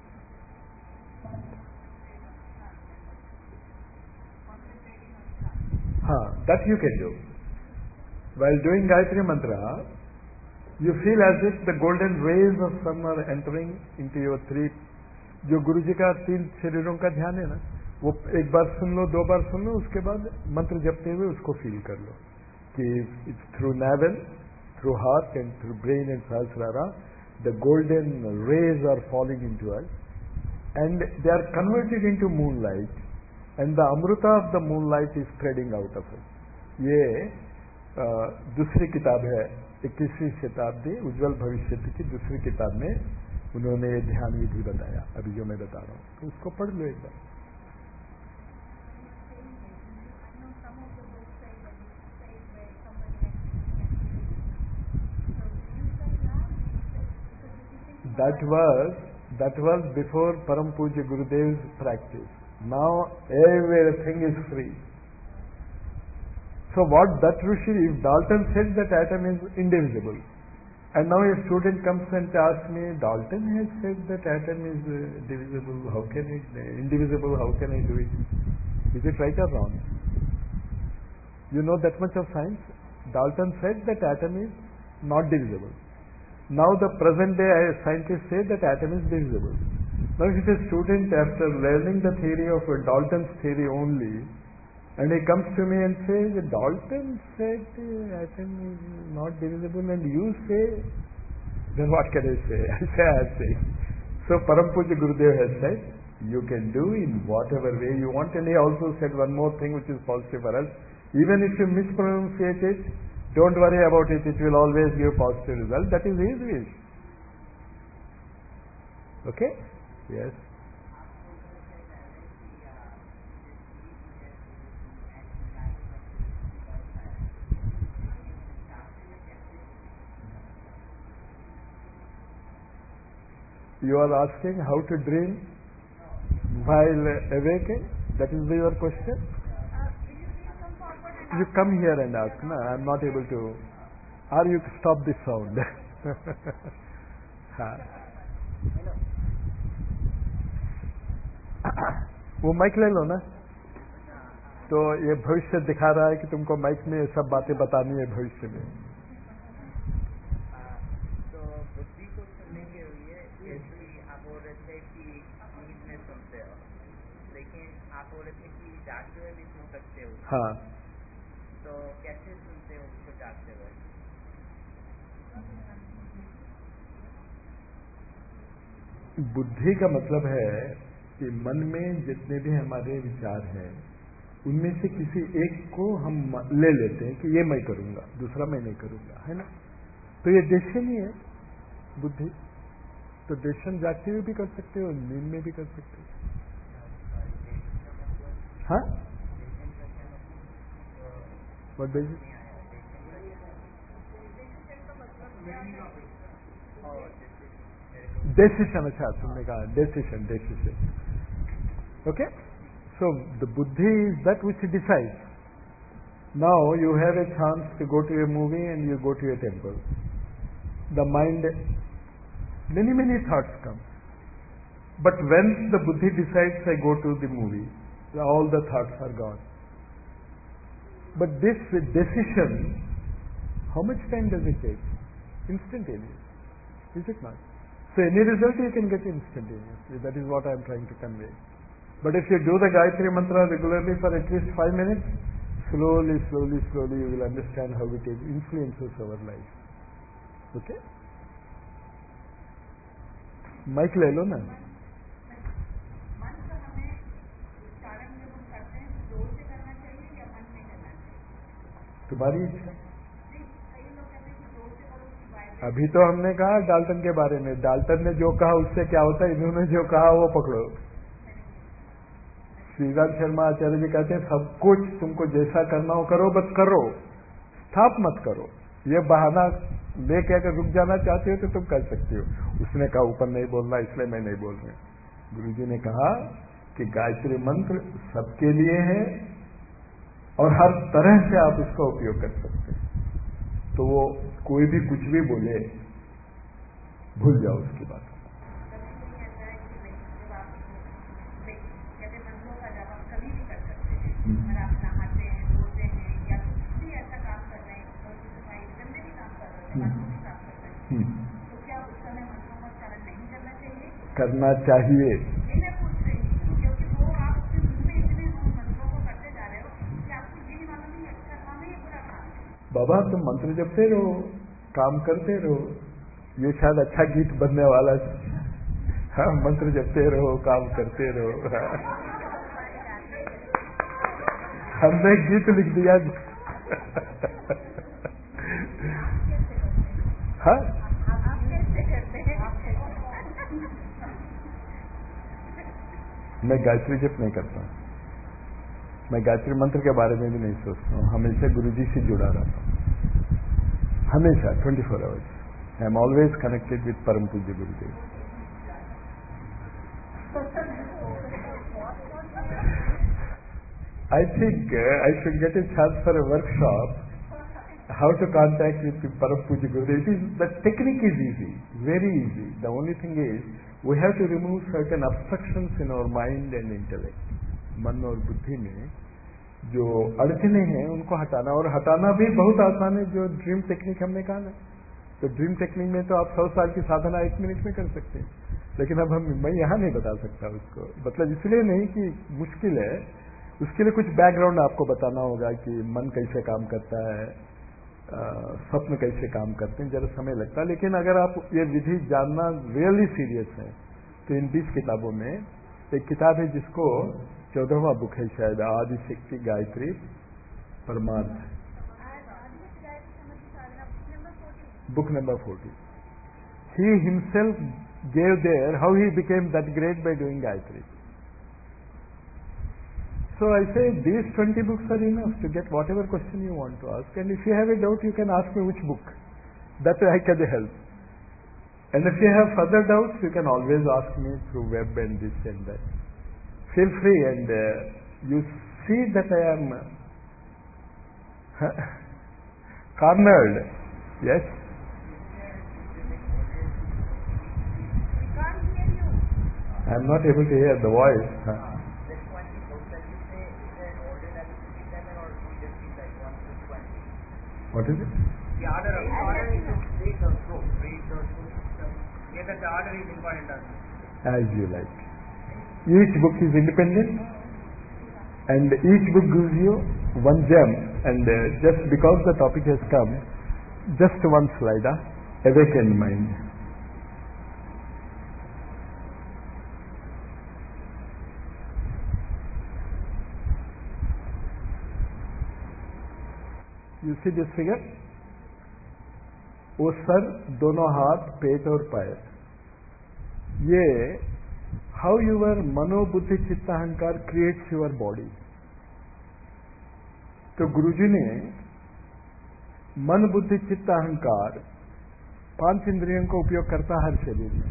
Huh, that you can do. While doing Gayatri Mantra, you feel as if the golden rays of sun are entering into your three. जो गुरु जी का तीन शरीरों का ध्यान है ना, वो एक बार सुन लो, दो बार सुन लो, उसके बाद मंत्र जपते हुए उसको फील कर लो कि it's through navel, through heart and through brain and sahasrara, the golden rays are falling into us and they are converted into moonlight and the amruta of the moonlight is spreading out of us. ये दूसरी किताब है, इक्कीसवीं शताब्दी उज्जवल भविष्य की दूसरी किताब में उन्होंने ये ध्यान विधि बताया, अभी जो मैं बता रहा हूँ, तो उसको पढ़ लो एक बार. That was that was before Param Puja Gurudev's practice. Now everything is free. So what that Rishi, if Dalton said that atom is indivisible, and now a student comes and asks me, Dalton has said that atom is uh, divisible, how can it, uh, indivisible, how can I do it? Is it right or wrong? You know that much of science? Dalton said that atom is not divisible. Now the present day scientists say that atom is divisible. Now if a student, after learning the theory of Dalton's theory only, and he comes to me and says, Dalton said uh, atom is not divisible and you say, then what can I say? I say, I say. So Param Pujya Gurudev has said, you can do in whatever way you want, and he also said one more thing which is positive for us. Even if you mispronunciate it, don't worry about it, it will always give positive result. That is his wish. Okay? Yes. You are asking how to dream while awakened? That is your question? Uh, will you please come forward and You come here and ask. No, I am not able to. Or you stop this sound. हाँ. वो mic ले लो ना. तो ये भविष्य दिखा रहा है कि तुमको माइक में ये सब बातें बतानी है भविष्य में. तो बुद्धि को सुनने के लिए जैसे आप बोल रहे थे कि नींद में सुनते हो, लेकिन आप बोल रहे थे कि जागते हुए भी सुन सकते हो. हाँ. तो कैसे सुनते हो उसको जागते हुए? बुद्धि का मतलब है कि मन में जितने भी हमारे विचार हैं उनमें से किसी एक को हम ले लेते हैं कि ये मैं करूंगा, दूसरा मैं नहीं करूंगा, है ना. तो ये डेशन ही है बुद्धि. तो डेशन जागते हुए भी कर सकते हो, नींद में भी कर सकते हो. हाँ, व्हाट डज इट? डेसिशन. अच्छा, तुमने कहा decision. Decision. Okay. So the buddhi is that which decides. Now you have a chance to go to a movie and you go to a temple. The mind, many many thoughts come. But when the buddhi decides, I go to the movie, all the thoughts are gone. But this decision, how much time does it take? Instantaneous. Is it not? So any result you can get instantaneously. That is what I am trying to convey. But if you do the Gayatri Mantra regularly for at least five minutes, slowly, slowly, slowly you will understand how it is influences our life. Okay? Mike ले लो ना. मन का हमें उच्चारण जब हम करते हैं जोर से करना चाहिए या मन में करना चाहिए? तुम्हारी इच्छा. नहीं, कई लोग कहते हैं कि जोर से करो उसकी वाइब्रेशन. अभी तो हमने कहा डाल्टन के बारे में. डाल्टन ने जो कहा उससे क्या होता है, इन्होंने जो कहा वो पकड़ो. श्रीराम शर्मा आचार्य जी कहते हैं सब कुछ तुमको जैसा करना हो करो, बस करो, स्टॉप मत करो. ये बहाना लेके अगर रुक जाना चाहते हो तो तुम कर सकते हो. उसने कहा ऊपर नहीं बोलना, इसलिए मैं नहीं बोल रहा. गुरुजी ने कहा कि गायत्री मंत्र सबके लिए है और हर तरह से आप इसका उपयोग कर सकते हैं. तो वो कोई भी कुछ भी बोले, भूल जाओ उसकी बात. अगर आप नहाते हैं, धोते हैं या कुछ भी ऐसा काम कर रहे हैं, और सफाई गंदे भी काम कर रहे हैं, बाथरूम भी साफ कर रहे हैं, तो क्या उस समय मंत्रों का उच्चारण नहीं करना चाहिए? करना चाहिए. ये मैं पूछ रही हूँ क्योंकि वो आप अपने मन में इतने मंत्रों को करते जा रहे हो कि आपको ये नहीं मालूम नहीं अच्छा काम है या बुरा काम है. बाबा तुम मंत्र जपते रहो, काम करते रहो. ये शायद अच्छा गीत बनने वाला है. हाँ, मंत्र जपते रहो, काम करते रहो. हाँ. हमने गीत लिख दिया. हाँ, आप कैसे करते हैं? मैं गायत्री जप नहीं करता. मैं गायत्री मंत्र के बारे में भी नहीं सोचता हूँ. हमेशा गुरुजी से जुड़ा रहता हूँ, हमेशा twenty four hours. I am always connected with परम पूज्य गुरुदेव. I think uh, I should get a chance for a workshop how to contact with the Param Pujya Gurudev. It is, the technique is easy, very easy. The only thing is we have to remove certain obstructions in our mind and intellect. मन और बुद्धि में जो अड़चने हैं उनको हटाना, और हटाना भी बहुत आसान है. जो ड्रीम टेक्निक हमने कहा ना, तो ड्रीम टेक्निक में तो आप सौ साल की साधना एक मिनट में कर सकते हैं, लेकिन अब हम मैं यहाँ नहीं बता सकता उसको, मतलब इसलिए नहीं कि मुश्किल है, उसके लिए कुछ बैकग्राउंड आपको बताना होगा कि मन कैसे काम करता है, स्वप्न कैसे काम करते हैं, जरा समय लगता है। लेकिन अगर आप ये विधि जानना रियली सीरियस है तो इन बीस किताबों में एक किताब है जिसको चौदहवा बुक है शायद, Adishakti Gayatri Parmarth, book number forty. He himself gave there how he became that great by doing Gayatri. So I say these twenty books are enough to get whatever question you want to ask, and if you have a doubt you can ask me which book, that way I can help. And if you have further doubts you can always ask me through web and this and that. Feel free, and uh, you see that I am uh, cornered, yes? I am not able to hear the voice. Huh? The twenty books that you say, is there an order that you read them in, or do you just read like one to twenty? What is it? The order of order is to read those books, read those books. Yeah, that the order is important also. As you like. Each book is independent, and each book gives you one gem, and uh, just because the topic has come, just one slide, huh? Awakened mind. You see this figure? वो sir, दोनों हाथ, पेट और पैर, ये how your मनोबुद्धि चित्त अहंकार creates your body. तो गुरुजी ने मन बुद्धि चित्त अहंकार पांच इंद्रियों का उपयोग करता हर शरीर में।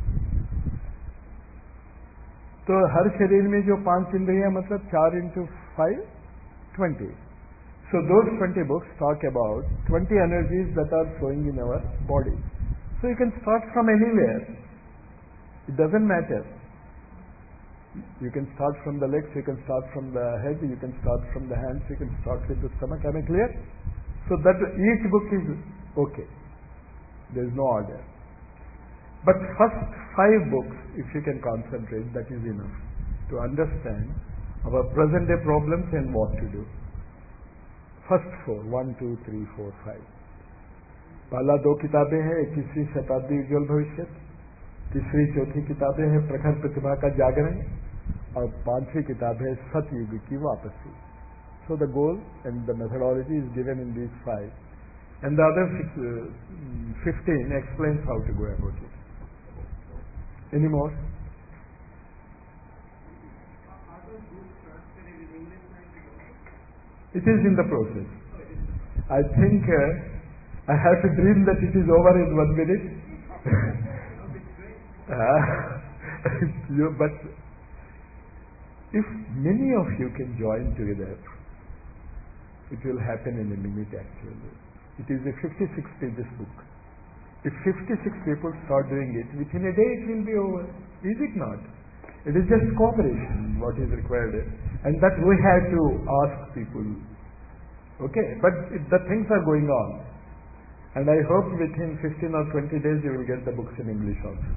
तो हर शरीर में जो पांच इंद्रियां, मतलब चार into five twenty. So those twenty books talk about twenty energies that are flowing in our body. So you can start from anywhere. It doesn't matter. You can start from the legs, you can start from the head, you can start from the hands, you can start with the stomach. Am I clear? So that each book is okay. There is no order. But first five books, if you can concentrate, that is enough to understand our present day problems and what to do. First four, one two three four five, पहला दो किताबें हैं इक्कीसवीं शताब्दी उज्ज्वल भविष्य, तीसरी चौथी किताबें हैं प्रखर प्रतिभा का जागरण, और पांचवी किताब है सतयुग की वापसी. So the goal and the methodology is given in these five, and the other fifteen explains how to go about it. Any more? It is in the process. I think uh, I have to dream that it is over in one minute. uh, you, but if many of you can join together, it will happen in a minute actually. It is a fifty-six pages book. If fifty-six people start doing it, within a day it will be over. Is it not? It is just cooperation what is required, and that we have to ask people. Okay, but it, the things are going on, and I hope within fifteen or twenty days you will get the books in English also.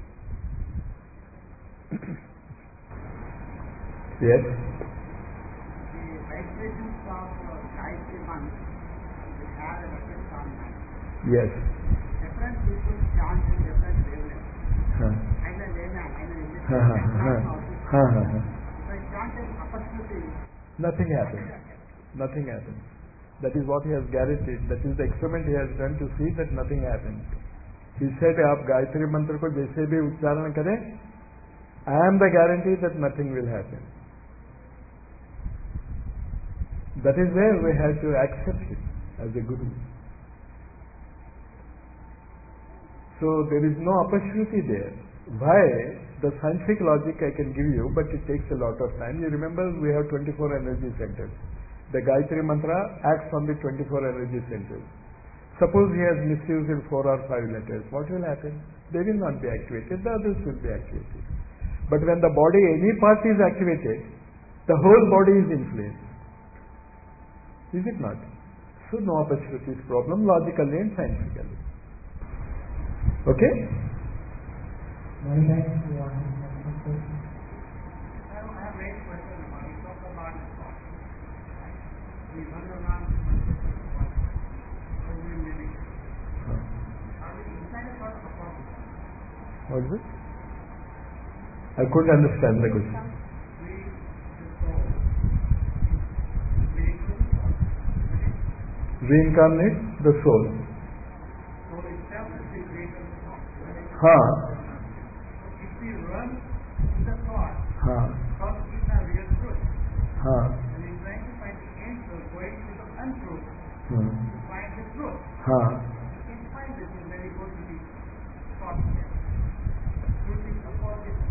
Yes? The vibrations of Gayatri Mantra, which have a effect on mind. Yes. Different people chant in different wavelengths. Huh. I'm a layman, I'm an Huh, huh, huh. Huh, huh, huh. If I chant in opportunity, Nothing happens. Nothing happens. That is what he has guaranteed. That is the experiment he has done to see that nothing happens. He said, आप गायत्री मंत्र को जैसे भी उच्चारण करें, I am the guarantee that nothing will happen. That is where we have to accept him as a guru. So there is no opportunity there. Why? The scientific logic I can give you, but it takes a lot of time. You remember we have twenty-four energy centers. The Gayatri Mantra acts on the twenty-four energy centers. Suppose he has misused in four or five letters. What will happen? They will not be activated, the others will be activated. But when the body, any part is activated, the whole body is influenced. Is it not? So no opportunity is problem logically and scientifically. Okay? Many thanks. You want to have some question? I have, I have raised question about you talk about the thought. Right? We run around with thought. How we living? Are we inside a thought or outside? What is it? I couldn't understand the question. We, the soul, we equal to thought. Reincarnate the soul. Soul itself is the creator of thought. Huh. If we run in the thought, Huh. thought is a real truth. Huh. And we try to find the answer going to the untruth Hmm. to find the truth. Huh. You can find this when you go to the thought step. Truth is opposite.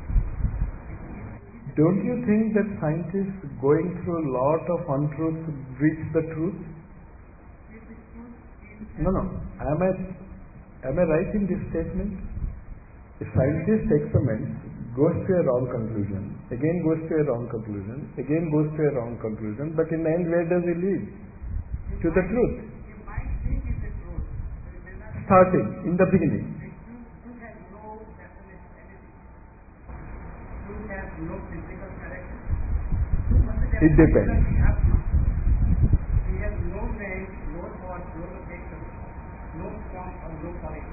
Don't you think that scientists going through a lot of untruth reach the truth? If the truth is No, no. Am I, am I right in this statement? A scientist experiments, goes to a wrong conclusion, again goes to a wrong conclusion, again goes to a wrong conclusion, but in the end where does he lead? To the truth. you might think it's the truth, but it may not be. Starting, in the beginning. The truth, truth has no definite anything. Truth has no physical character. Truth must be It depends. Atma. He has no name, no thought, no location, no form or no quality.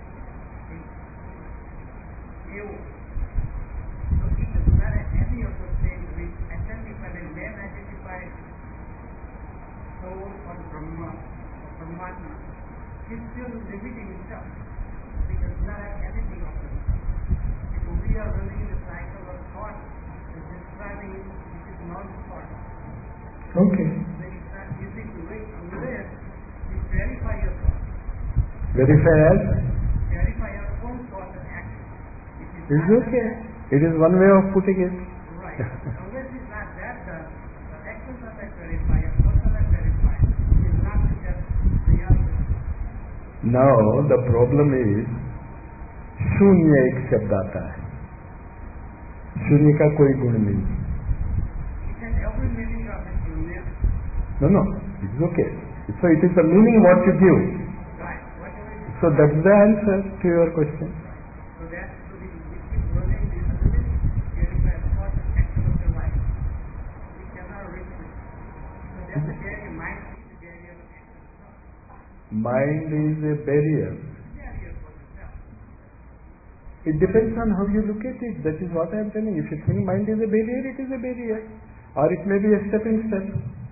You. So it does not have any of those things which identify the man identified soul or Brahma or Brahmatma. He's still limiting himself. He does not have anything of himself. If we are running the cycle of thought and describing it, which is not thought, Okay. then it's not easy to read unless you verify your thought. Verify as? Verify your own thought and action. If it's It's not okay. done, It is one way of putting it. right. Unless it's not that done, the actions are not verified, your thoughts are not verified. It is not just reality. Now the problem is शून्य एक शब्द आता है, शून्य का कोई गुण नहीं. It has every meaning of it union. No, no, it's okay. So it is the meaning what you give. Right. Whatever it is. So that's the answer to your question. So that so we, we keep running this until verify the thought and action of your life. We cannot reach it. So that's the barrier. Mind is the barrier of action. Mind is a barrier. Barrier for yourself. It depends on how you look at it. That is what I am telling. If you think mind is a barrier, it is a barrier. Or it may be a stepping stone.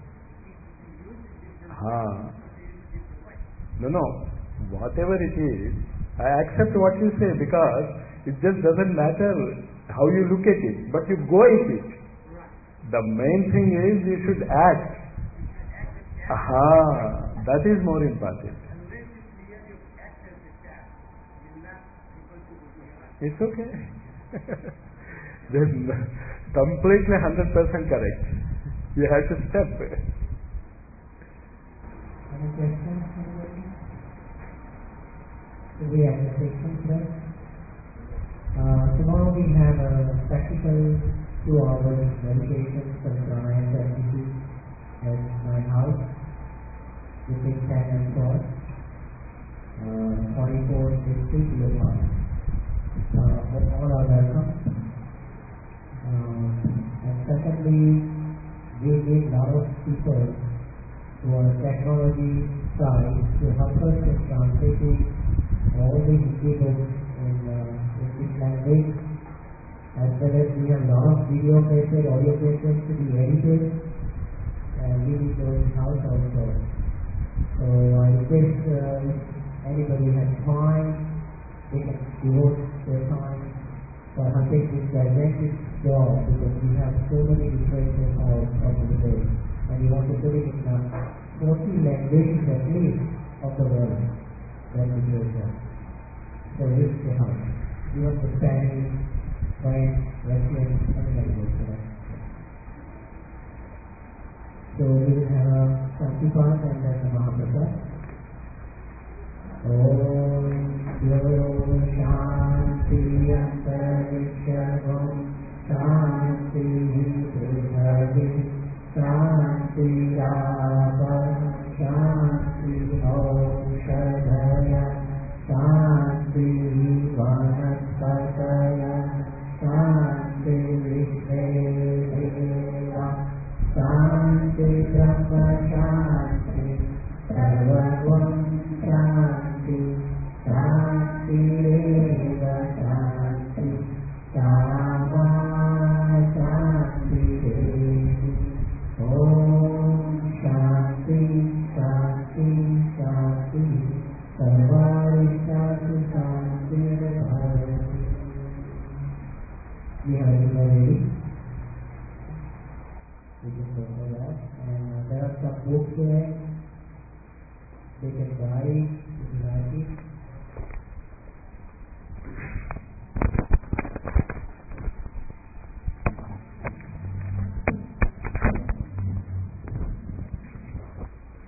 Ah. No, no. Whatever it is, I accept what you say because it just doesn't matter how you look at it, but you go at it. The main thing is you should act. Aha, that is more important. Unless you clear your act as a task, you're not able to realize. It's okay. Then completely one hundred percent correct. You have to step. Any questions? Anybody? So we have the session today. Uh, tomorrow we have a practical two hours meditation from Pranayama Institute at my house between ten and twelve. Uh, forty-four District, Lopar. Uh, all are welcome. Uh, and secondly, we need a lot of people who are technology side to help us in translating all the Hindi books in uh, English language, as well as we have a lot of video cases, audio cases to be edited, and we need those in-house also. So I request uh, if anybody has time, they can devote their time for helping this gigantic job, because we have so many different hours of the day, and we want to put it in uh, forty languages at least of the world. That is your job. So this is the help. We want the Spanish, French, Russian, any language for that. So we will have a Shanti part and then the Mahaprasad. Om Yoro Shanti Antarishavam Shanti Prithvi Shanti Rava Shanti Aushadhaya Shanti we have a dinner ready. We can go for that. And uh, there are some books there. They can buy. This is